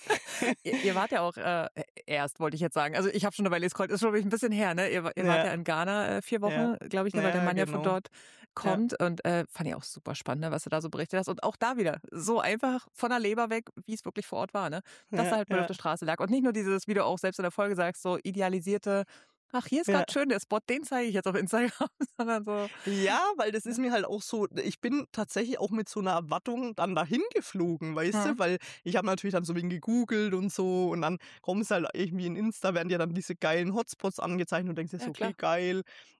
Ihr ihr wart ja auch, äh, e erst wollte ich jetzt sagen. Also, ich habe schon 'ne Weile gescrollt, ist schon wirklich 'n bisschen her, ne? Ihr wa ihr wart Ja, ja in Ghana, äh, vier ja, Wochen, glaube ich, ne, weil der ja, Mann ja von genau. dort Ja, kommt und, äh, fand ich auch super spannend, ne, was du da so berichtet hast. Und auch da wieder so einfach von der Leber weg, wie's wirklich vor Ort war, ne? Dass ja, da halt Müll auf ja, der Straße lag und nicht nur dieses, wie du auch selbst in der Folge sagst, so idealisierte: „Ach, hier ist ja. grad schön der Spot, den zeige ich jetzt auf Instagram“, sondern so, Ja, weil das ist ne? mir halt auch so, ich bin tatsächlich auch mit so 'ner Erwartung dann dahin geflogen, weißt Mhm. du? Weil ich habe natürlich dann so wegen gegoogelt und so und dann kommst halt irgendwie in Insta, werden dir dann diese geilen Hotspots angezeigt und denkst dir Ja, so: „Okay, klar. geil.“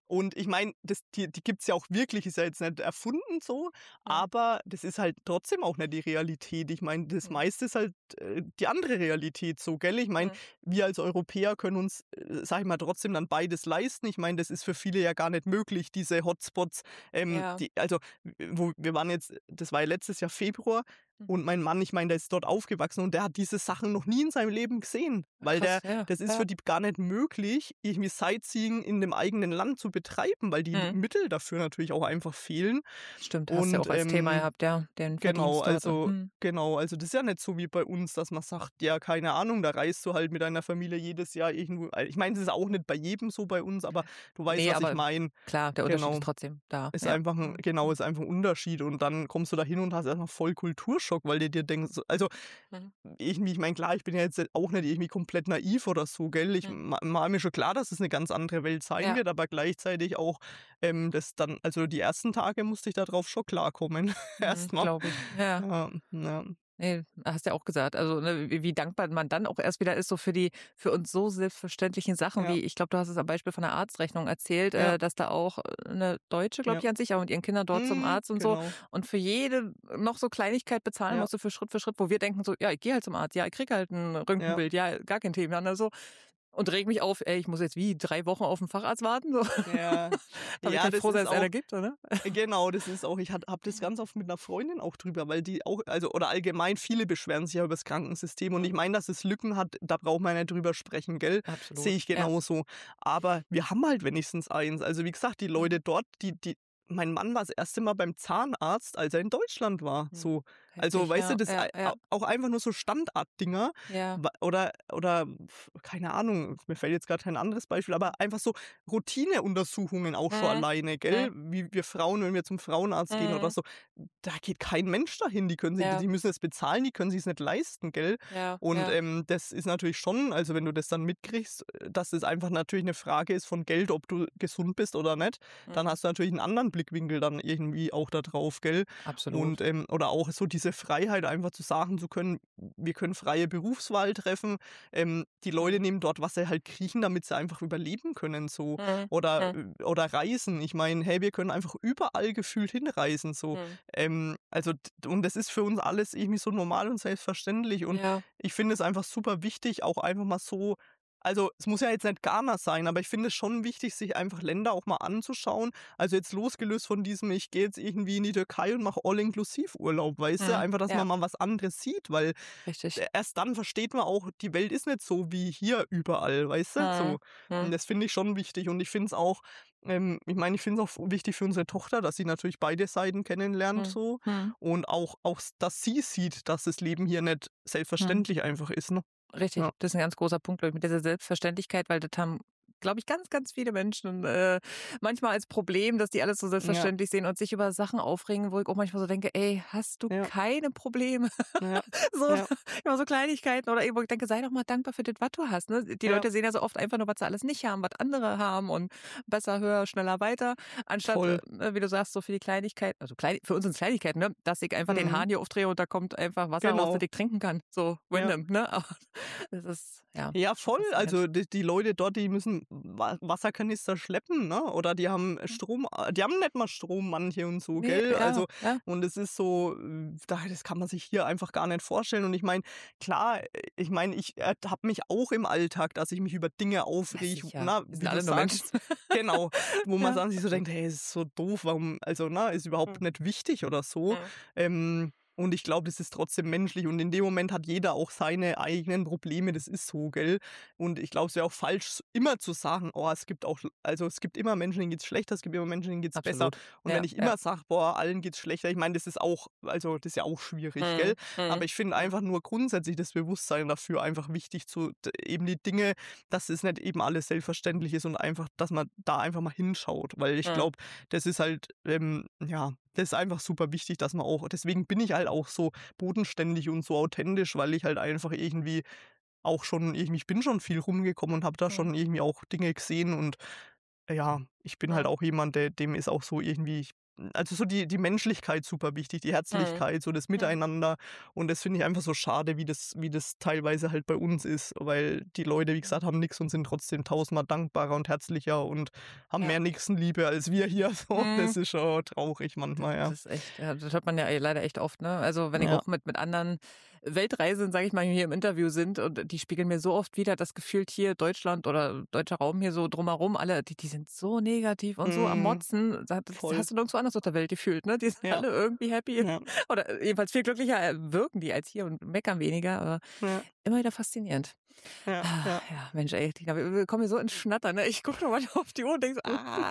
Und ich meine, das die die gibt's ja auch wirklich, ist ja jetzt nicht erfunden so, Mhm. aber das ist halt trotzdem auch nicht die Realität. Ich meine, das Mhm. meiste ist halt, äh, die andere Realität so, gell? Ich meine, Mhm. wir als Europäer können uns, äh, sage ich mal, trotzdem dann beides leisten. Ich meine, das ist für viele ja gar nicht möglich, diese Hotspots, ähm, Ja. die also, w wo wir waren jetzt das war ja letztes Jahr Februar Mhm. und mein Mann, ich meine, der ist dort aufgewachsen und der hat diese Sachen noch nie in seinem Leben gesehen, weil der Krass, ja, das ist ja. für die gar nicht möglich, irgendwie Sightseeing in dem eigenen Land zu betreiben, weil die Mhm. Mittel dafür natürlich auch einfach fehlen. Stimmt, hast du ja Und, auch als Thema ähm gehabt, ja, den genau, Verdienst dort, ne? also Mhm. genau, also das ist ja nicht so wie bei uns, dass man sagt, ja, keine Ahnung, da reist du halt mit deiner Familie jedes Jahr irgendwo äh, ich meine, das ist auch nicht bei jedem so bei uns, aber du weißt, Ne, was ich aber meine. klar, der Unterschied Genau. ist trotzdem da. Ist Ja. einfach 'n Mhm. genau, Mhm. ist einfach 'n Unterschied und dann kommst du da hin und hast erst mal voll Kulturschock, weil du dir denkst so also, Mhm. irgendwie ich meine, klar, ich bin ja jetzt auch nicht irgendwie komplett naiv oder so, gell? Ich Mhm. ma war mir schon klar, dass es 'ne ganz andere Welt sein Ja. wird, aber gleichzeitig auch, ähm, das dann also, die ersten Tage musste ich da drauf schon klarkommen Mhm, erst mal. glaube ich. Ja. Ja, ja. Ne, hast ja auch gesagt, also, ne, wie wie dankbar man dann auch erst wieder ist, so für die für uns so selbstverständlichen Sachen Ja. wie ich glaube, du hast es am Beispiel von der Arztrechnung erzählt, Ja. äh, dass da auch, äh, 'ne Deutsche, glaube Ja. ich, an sich auch mit ihren Kindern dort zum Mhm, Arzt und so genau. und für jede noch so Kleinigkeit bezahlen Ja. musste für Schritt für Schritt, wo wir denken so: „Ja, ich gehe halt zum Arzt. Ja, ich kriege halt 'n Ja. Röntgenbild. Ja, gar kein Thema“, ne, so und rege mich auf: „Ey, ich muss jetzt wie drei Wochen auf 'n Facharzt warten?“ So. Ja. Dabei Ja, kann ich das froh sein, ist dass auch einer gibt, so, ne? genau, das ist auch ich hat habe das ganz oft mit 'ner Freundin auch drüber, weil die auch also, oder allgemein viele beschweren sich ja übers Krankensystem und ich Mhm. meine, dass es Lücken hat, da braucht man ja nicht drüber sprechen, gell? Sehe Absolut, ich ja. genauso. Aber wir haben halt wenigstens eins. Also, wie gesagt, die Mhm. Leute dort, die die mein Mann war das erste Mal beim Zahnarzt, als er in Deutschland war, Mhm. so. Also, Heftig, weißt du, ja, das ja, ei ja. a auch einfach nur so Standarddinger Ja. wa oder oder keine Ahnung, mir fällt jetzt grad kein anderes Beispiel, aber einfach so Routineuntersuchungen auch schon Mhm. alleine, Mhm. gell? Wie wir Frauen, wenn wir zum Frauenarzt gehen oder Mhm. so, da geht kein Mensch dahin. Die können sich Ja. die müssen das bezahlen, die können sich's nicht leisten, gell? Ja, Und, ja. ähm, das ist natürlich schon also, wenn du das dann mitkriegst, dass es einfach natürlich 'ne Frage ist von Geld, ob du gesund bist oder nicht, dann Mhm. hast du natürlich 'n anderen Blickwinkel dann irgendwie auch da drauf, gell? Und, Absolut. ähm oder auch so diese Freiheit einfach zu sagen zu können: „Wir können freie Berufswahl treffen.“ Ähm, die Leute Mhm. nehmen dort, was sie halt kriegen, damit sie einfach überleben können so. Mhm. Oder Mhm. äh, oder reisen. Ich meine, hey, wir können einfach überall gefühlt hinreisen so. Mhm. Ähm, also d und das ist für uns alles irgendwie so normal und selbstverständlich und Ja. ich finde es einfach super wichtig, auch einfach mal so also, es muss ja jetzt nicht Ghana sein, aber ich finde es schon wichtig, sich einfach Länder auch mal anzuschauen. Also, jetzt losgelöst von diesem: „Ich gehe jetzt irgendwie in die Türkei und mache All-Inclusive-Urlaub“, weißt du? Mhm. Einfach, dass Ja. man mal was anderes sieht, weil Richtig. e erst dann versteht man auch, die Welt ist nicht so wie hier überall, weißt du, Mhm. so. Und Mhm. das finde ich schon wichtig und ich finde es auch ähm, ich meine, ich finde es auch wichtig für unsere Tochter, dass sie natürlich beide Seiten kennenlernt Mhm. so Mhm. und auch auch s dass sie sieht, dass das Leben hier nicht Mhm. selbstverständlich einfach ist, ne? Richtig, Ja. das ist 'n ganz großer Punkt, glaube ich, mit dieser Selbstverständlichkeit, weil das haben, glaube ich, ganz, ganz viele Menschen, äh, manchmal als Problem, dass die alles so Ja. selbstverständlich sehen und sich über Sachen aufregen, wo ich auch manchmal so denke: „Ey, hast du Ja. keine Probleme?“ Ja. So, Ja. immer so Kleinigkeiten oder irgendwo ich denke: „Sei doch mal dankbar für das, was du hast“, ne? Die Ja. Leute sehen ja so oft einfach nur, was sie alles nicht haben, was andere haben und besser, höher, schneller, weiter, anstatt, Voll. äh, wie du sagst, so für die Kleinigkeiten also, klein für uns sind's Kleinigkeiten, ne, dass ich einfach den Mhm. Hahn hier aufdrehe und da kommt einfach Wasser raus, das Genau. ich trinken kann, so Ja. random, ne? Aber das ist, ja, Ja, schon voll. faszinierend. Also, die die Leute dort, die müssen Wa Wasserkanister schleppen, ne? Oder die haben Mhm. Strom a die haben nicht mal Strom manche und so, Ne, gell? ja, Also ja. und es ist so da das kann man sich hier einfach gar nicht vorstellen und ich meine, klar, äh, ich meine, ich ertappe mich auch im Alltag, dass ich mich über Dinge Ja, aufrege, sicher. na, Wir sind wie du alle nur Menschen. sagst genau, wo man Ja, dann sich so absolut. denkt: „Hey, es ist so doof, warum“ also, ne, ist überhaupt Mhm. nicht wichtig oder so. Mhm. Ähm, und ich glaube, das ist trotzdem menschlich und in dem Moment hat jeder auch seine eigenen Probleme, das ist so, gell? Und ich glaube, es wäre auch falsch, immer zu sagen: „Oh, es gibt auch also, es gibt immer Menschen, denen geht's schlechter, es gibt immer Menschen, denen geht's besser.“ Absolut. Und wenn Ja, ich ja. immer sage: „Boah, allen geht's schlechter“, ich meine, das ist auch also, das ist ja auch schwierig, gell? Mhm. Aber Mhm. ich finde Mhm. einfach nur grundsätzlich das Bewusstsein dafür einfach wichtig zu d eben die Dinge dass es nicht eben alles selbstverständlich ist und einfach dass man da einfach mal hinschaut, weil ich Mhm. glaube, das ist halt, ähm ja, das ist einfach super wichtig, dass man auch deswegen bin ich halt auch so bodenständig und so authentisch, weil ich halt einfach irgendwie auch schon irgendwie ich bin schon viel rumgekommen und habe da Mhm. schon irgendwie auch Dinge gesehen und ja, ich bin halt Mhm. auch jemand, der dem ist auch so irgendwie also so die die Menschlichkeit super wichtig, die Mhm. Herzlichkeit, so das Mhm. Miteinander. Und das finde ich einfach so schade, wie das wie das teilweise halt bei uns ist, weil die Leute, wie gesagt, haben nix und sind trotzdem tausendmal dankbarer und herzlicher und haben Ja. mehr Nächstenliebe als wir hier so. Mhm. Das ist schon traurig D manchmal, das ja. ist echt ja, das hört man ja, ey, leider echt oft, ne? Also, wenn ich Ja. auch mit mit anderen Weltreisenden, sage ich mal, hier im Interview sind und die spiegeln mir so oft wider, dass gefühlt hier Deutschland oder deutscher Raum hier so drumherum alle, die die sind so negativ und so am Mhm. Motzen. Da das Voll. hast du nirgendwo anders auf der Welt gefühlt, ne? Die sind Ja. alle irgendwie happy Ja. oder jedenfalls viel glücklicher, äh, wirken die als hier und meckern weniger, aber Ja. immer wieder faszinierend. Ja, Ah, ja. ja, Mensch, ey, Tina, wir wir kommen hier so ins Schnattern, ne? Ich gucke schon manchmal auf die Uhr und denke so: „Ah.“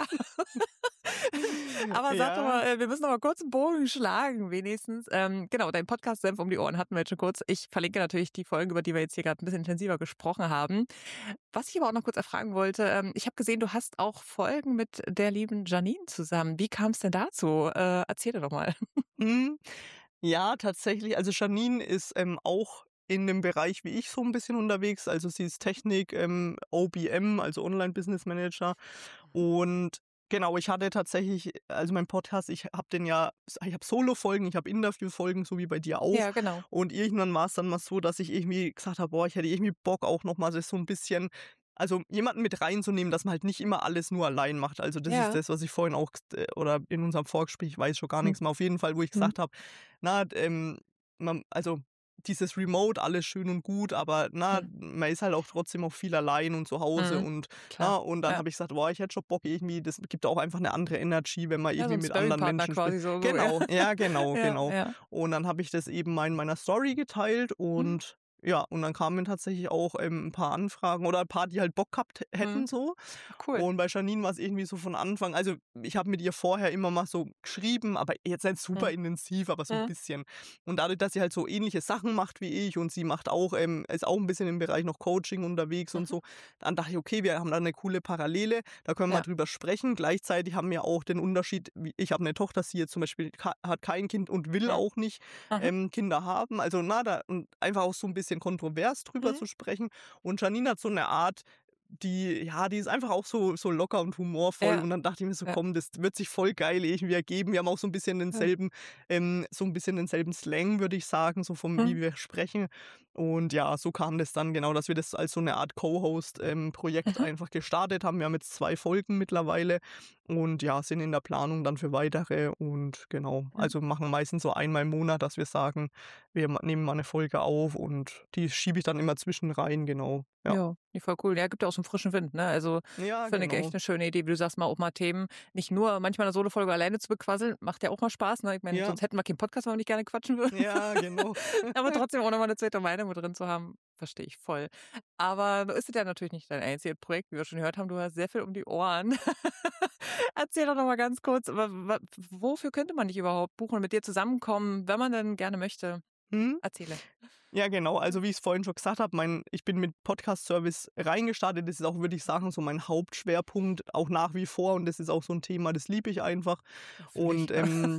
Aber sag doch Ja. mal, äh, wir müssen noch mal kurz 'n Bogen schlagen wenigstens. Ähm, genau, dein Podcast „Senf um die Ohren“ hatten wir jetzt schon kurz. Ich verlinke natürlich die Folgen, über die wir jetzt hier grad 'n bisschen intensiver gesprochen haben. Was ich aber auch noch kurz erfragen wollte, ähm, ich habe gesehen, du hast auch Folgen mit der lieben Janine zusammen. Wie kam's denn dazu? Äh, erzähl doch mal. Mhm. Ja, tatsächlich. Also Janine ist, ähm, auch in dem Bereich wie ich so 'n bisschen unterwegs. Also sie ist Technik, ähm, O B M, also Online Business Manager. Mhm. Und genau, ich hatte tatsächlich also mein Podcast, ich habe den ja ich habe Solofolgen, ich habe Interviewfolgen, so wie bei dir auch. Ja, genau. Und irgendwann war's dann mal so, dass ich irgendwie gesagt habe: „Boah, ich hätte irgendwie Bock auch noch mal das so 'n bisschen also jemanden mit reinzunehmen, dass man halt nicht immer alles nur allein macht.“ Also das ist Ja. das, was ich vorhin auch gs äh, oder in unserem Vorgespräch, ich weiß schon gar Mhm. nix mehr, auf jeden Fall, wo ich Mhm. gesagt habe: „Na, ähm, man also dieses Remote, alles schön und gut, aber na, Mhm. man ist halt auch trotzdem auch viel allein und zu Hause Mhm. und Klar. na“ und dann Ja. habe ich gesagt: „Boah, ich hätte schon Bock irgendwie das gibt auch einfach 'ne andere Energy, wenn man Ja, so irgendwie 'n mit anderen Sparringpartner Menschen spricht.“ quasi so so, ja. Genau, ja, genau, Ja, genau. ja. Und dann habe ich das eben mal in meiner Story geteilt Mhm. und ja, und dann kamen tatsächlich auch, ähm, 'n paar Anfragen oder 'n paar, die halt Bock gehabt Mhm. hätten so. Ach cool. Und bei Janine war's irgendwie so von Anfang also ich habe mit ihr vorher immer mal so geschrieben, aber jetzt nicht super Mhm. intensiv, aber so 'n Mhm. bisschen. Und dadurch, dass sie halt so ähnliche Sachen macht wie ich und sie macht auch ähm, ist auch 'n bisschen im Bereich noch Coaching unterwegs und Mhm. so, dann dachte ich: „Okay, wir haben da 'ne coole Parallele, da können wir Ja. drüber sprechen.“ Gleichzeitig haben wir auch den Unterschied, wie ich habe 'ne Tochter, sie jetzt zum Beispiel ka hat kein Kind und will Mhm. auch nicht, Mhm. ähm, Kinder haben. Also na, da und einfach auch so 'n bisschen kontrovers drüber Mhm. zu sprechen. Und Janine hat so 'ne Art, die ja, die ist einfach auch so so locker und humorvoll. Ja. Und dann dachte ich mir so: Ja. „Komm, das wird sich voll geil irgendwie ergeben.“ Wir haben auch so 'n bisschen Ja. denselben ähm, so 'n bisschen denselben Slang, würde ich sagen, so vom wie Mhm. wir sprechen. Und ja, so kam das dann genau, dass wir das als so 'ne Art Co-Host ähm, Projekt Mhm. einfach gestartet haben. Wir haben jetzt zwei Folgen mittlerweile und ja, sind in der Planung dann für weitere und genau. Mhm. Also machen meistens so einmal im Monat, dass wir sagen, wir ma nehmen mal 'ne Folge auf und die schiebe ich dann immer zwischen rein, genau, ja. Ja, ne, voll cool. Ja, gibt ja auch so 'n frischen Wind, ne? Also, Ja, finde ich echt genau. 'ne schöne Idee, wie du sagst, mal auch mal Themen nicht nur manchmal 'ne Solofolge alleine zu bequasseln, macht ja auch mal Spaß, ne? Ich meine, Ja. sonst hätten wir keinen Podcast, wenn wir nicht gerne quatschen würden. Ja, genau. Aber trotzdem auch noch mal 'ne zweite Meinung mit drin zu haben, verstehe ich voll. Aber nun ist es ja natürlich nicht dein einziges Projekt, wie wir schon gehört haben. Du hast sehr viel um die Ohren. Erzähl doch noch mal ganz kurz, wa wa wofür könnte man dich überhaupt buchen und mit dir zusammenkommen, wenn man denn gerne möchte? Mhm. Erzähle. Ja, genau. Also wie ich's vorhin schon gesagt habe, mein ich bin mit Podcast-Service reingestartet. Das ist auch, würde ich sagen, so mein Hauptschwerpunkt, auch nach wie vor. Und das ist auch so 'n Thema, das liebe ich einfach. Ja, fühle Und, ich. ähm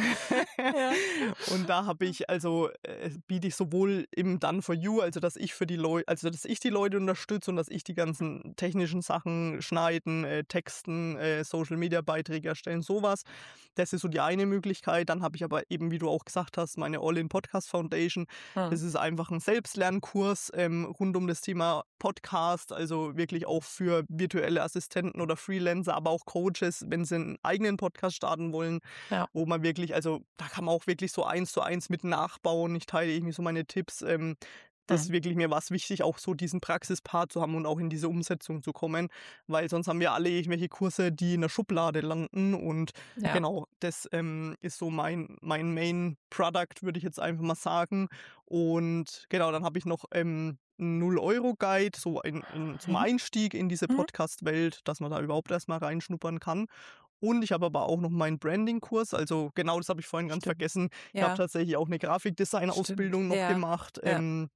Ja. und da habe ich also, äh, biete ich sowohl im Done for you, also dass ich für die Leu also dass ich die Leute unterstütze und dass ich die ganzen technischen Sachen schneiden, äh, texten, äh, Social-Media-Beiträge erstellen, so was. Das ist so die eine Möglichkeit. Dann habe ich aber eben, wie du auch gesagt hast, meine All-in-Podcast-Foundation. Das Mhm. ist einfach 'n Selbstlernkurs, ähm, rund um das Thema Podcast, also wirklich auch für virtuelle Assistenten oder Freelancer, aber auch Coaches, wenn sie 'n eigenen Podcast starten wollen, Ja. wo man wirklich also da kann man auch wirklich so eins zu eins mit nachbauen. Ich teile irgendwie so meine Tipps. Ähm, das Mhm. wirklich mir war's wichtig, auch so diesen Praxispart zu haben und auch in diese Umsetzung zu kommen, weil sonst haben wir alle irgendwelche Kurse, die in der Schublade landen. Und Ja. genau, das, ähm, ist so mein mein Main Product, würde ich jetzt einfach mal sagen. Und genau, dann habe ich noch, ähm, 'n null Euro Guide, so ein in zum Mhm. Einstieg in diese Mhm. Podcast-Welt, dass man da überhaupt erst mal reinschnuppern kann. Und ich habe aber auch noch meinen Branding-Kurs. Also genau, das habe ich vorhin ganz Stimmt. vergessen. Ich habe Ja. tatsächlich auch 'ne Stimmt. Grafikdesign-Ausbildung noch Ja. gemacht. Ja. Ähm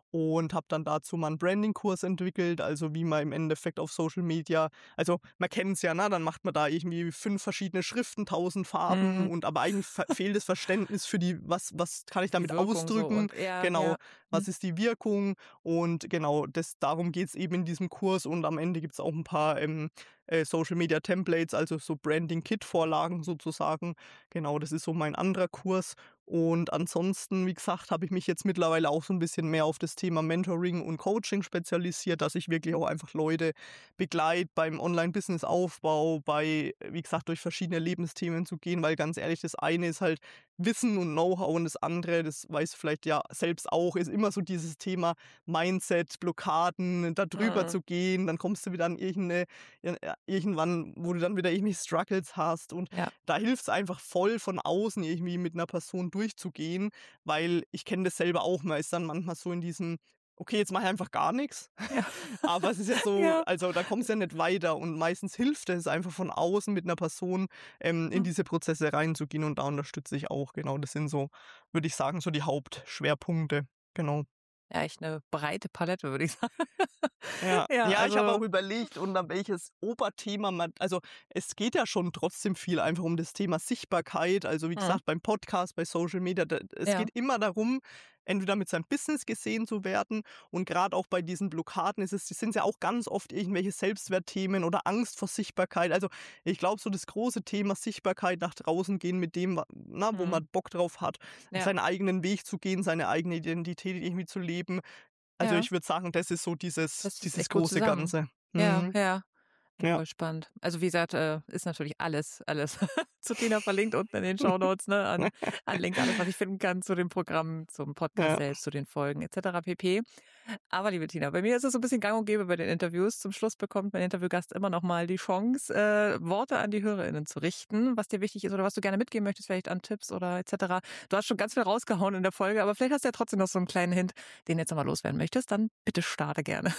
und habe dann dazu mal einen Branding-Kurs entwickelt, also wie man im Endeffekt auf Social Media, also man kennt es ja, ne, dann macht man da irgendwie fünf verschiedene Schriften, tausend Farben Mhm. und aber eigentlich fe fehlt das Verständnis für die, was was kann ich Die damit Wirkung so ausdrücken? und ja, Genau, ja. was Mhm. ist die Wirkung? Und genau, das darum geht's eben in diesem Kurs und am Ende gibt's auch ein paar, ähm, äh, Social Media Templates, also so Branding-Kit-Vorlagen sozusagen. Genau, das ist so mein anderer Kurs. Und ansonsten, wie gesagt, habe ich mich jetzt mittlerweile auch so ein bisschen mehr auf das Thema Mentoring und Coaching spezialisiert, dass ich wirklich auch einfach Leute begleite beim Online-Business-Aufbau, bei, wie gesagt, durch verschiedene Lebensthemen zu gehen, weil ganz ehrlich, das eine ist halt Wissen und Know-how und das andere, das weißt du vielleicht ja selbst auch, ist immer so dieses Thema Mindset, Blockaden, da drüber Mhm. zu gehen, dann kommst du wieder an irgendeine ja, ja, irgendwann, wo du dann wieder irgendwelche Struggles hast und Ja. da hilft's einfach voll von außen irgendwie mit einer Person durchzugehen, weil ich kenne das selber auch, man ist dann manchmal so in diesem: „Okay, jetzt mache ich einfach gar nichts. Ja. Aber es ist ja so, Ja. also, da kommst du ja nicht weiter und meistens hilft es einfach von außen mit einer Person, ähm, in Mhm. diese Prozesse reinzugehen und da unterstütze ich auch. Genau, das sind so, würde ich sagen, so die Hauptschwerpunkte. Genau. Ja, echt 'ne breite Palette, würde ich sagen. Ja, Ja, ja, ich habe also auch überlegt, unter welches Oberthema man, also, es geht ja schon trotzdem viel einfach um das Thema Sichtbarkeit. Also, wie mhm. gesagt, beim Podcast, bei Social Media, da es Ja. geht immer darum, entweder mit seinem Business gesehen zu werden und gerade auch bei diesen Blockaden ist es sind's ja auch ganz oft irgendwelche Selbstwertthemen oder Angst vor Sichtbarkeit. Also, ich glaube, so das große Thema Sichtbarkeit, nach draußen gehen mit dem, wa na, wo Mhm. man Bock drauf hat, Ja. seinen eigenen Weg zu gehen, seine eigene Identität irgendwie zu leben. Also, Ja. ich würde sagen, das ist so dieses Das ist dieses echt gut große zusammen. Ganze. Ja, Mhm. ja. Ja, Ja. voll spannend. Also, wie gesagt, äh, ist natürlich alles alles zu Tina verlinkt unten in den Shownotes, ne, an an Links, alles, was ich finden kann zu dem Programm, zum Podcast Ja. selbst, zu den Folgen et cetera pp. Aber liebe Tina, bei mir ist es so ein bisschen gang und gäbe bei den Interviews. Zum Schluss bekommt mein Interviewgast immer noch mal die Chance, äh, Worte an die HörerInnen zu richten, was dir wichtig ist oder was du gerne mitgeben möchtest, vielleicht an Tipps oder et cetera. Du hast schon ganz viel rausgehauen in der Folge, aber vielleicht hast du ja trotzdem noch so einen kleinen Hint, den du jetzt noch mal loswerden möchtest, dann bitte starte gerne.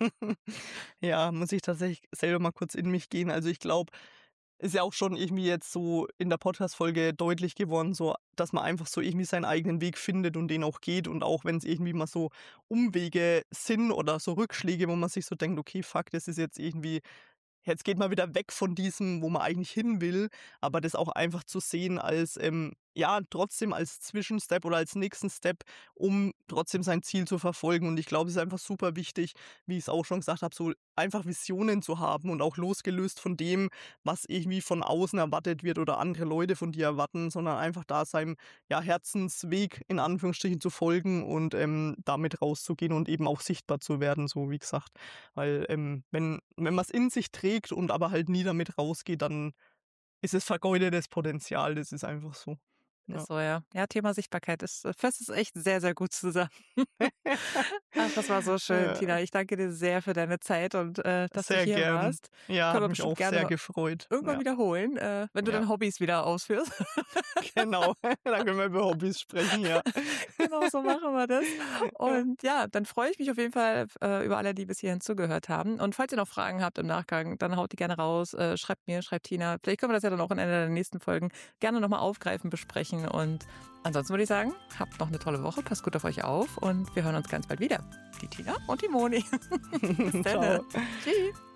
Ja, muss ich tatsächlich selber mal kurz in mich gehen. Also, ich glaube, ist ja auch schon irgendwie jetzt so in der Podcast-Folge deutlich geworden, so, dass man einfach so irgendwie seinen eigenen Weg findet und den auch geht und auch wenn es irgendwie mal so Umwege sind oder so Rückschläge, wo man sich so denkt: „Okay, fuck, das ist jetzt irgendwie, jetzt geht man wieder weg von diesem, wo man eigentlich hin will, aber das auch einfach zu sehen als, ähm, ja, trotzdem als Zwischenstep oder als nächsten Step, um trotzdem sein Ziel zu verfolgen. Und ich glaube, es ist einfach super wichtig, wie ich es auch schon gesagt habe, so einfach Visionen zu haben und auch losgelöst von dem, was irgendwie von außen erwartet wird oder andere Leute von dir erwarten, sondern einfach da seinem, ja, Herzensweg in Anführungsstrichen zu folgen und ähm, damit rauszugehen und eben auch sichtbar zu werden, so wie gesagt. Weil, ähm, wenn wenn man es in sich trägt und aber halt nie damit rausgeht, dann ist es vergeudetes Potenzial. Das ist einfach so. Ja. Ist so, ja. Ja, Thema Sichtbarkeit ist äh, fasst es echt sehr, sehr gut zusammen. Ach, das war so schön, Ja, Tina. Ich danke dir sehr für deine Zeit und, äh, dass du sehr hier gern. warst. Ja, Können hat wir mich bestimmt auch gerne sehr noch gefreut. irgendwann Ja, wiederholen, äh, wenn du ja, deine Hobbys wieder ausführst. genau. Dann können wir über Hobbys sprechen, ja. Genau, so machen wir das. Und ja, dann freue ich mich auf jeden Fall, äh, über alle, die bis hierhin zugehört haben. Und falls ihr noch Fragen habt im Nachgang, dann haut die gerne raus, äh, schreibt mir, schreibt Tina. Vielleicht können wir das ja dann auch in einer der nächsten Folgen gerne nochmal aufgreifen, besprechen. Und ansonsten würde ich sagen, habt noch eine tolle Woche, passt gut auf euch auf und wir hören uns ganz bald wieder. Die Tina und die Moni. Bis dann. Ciao. Tschüss.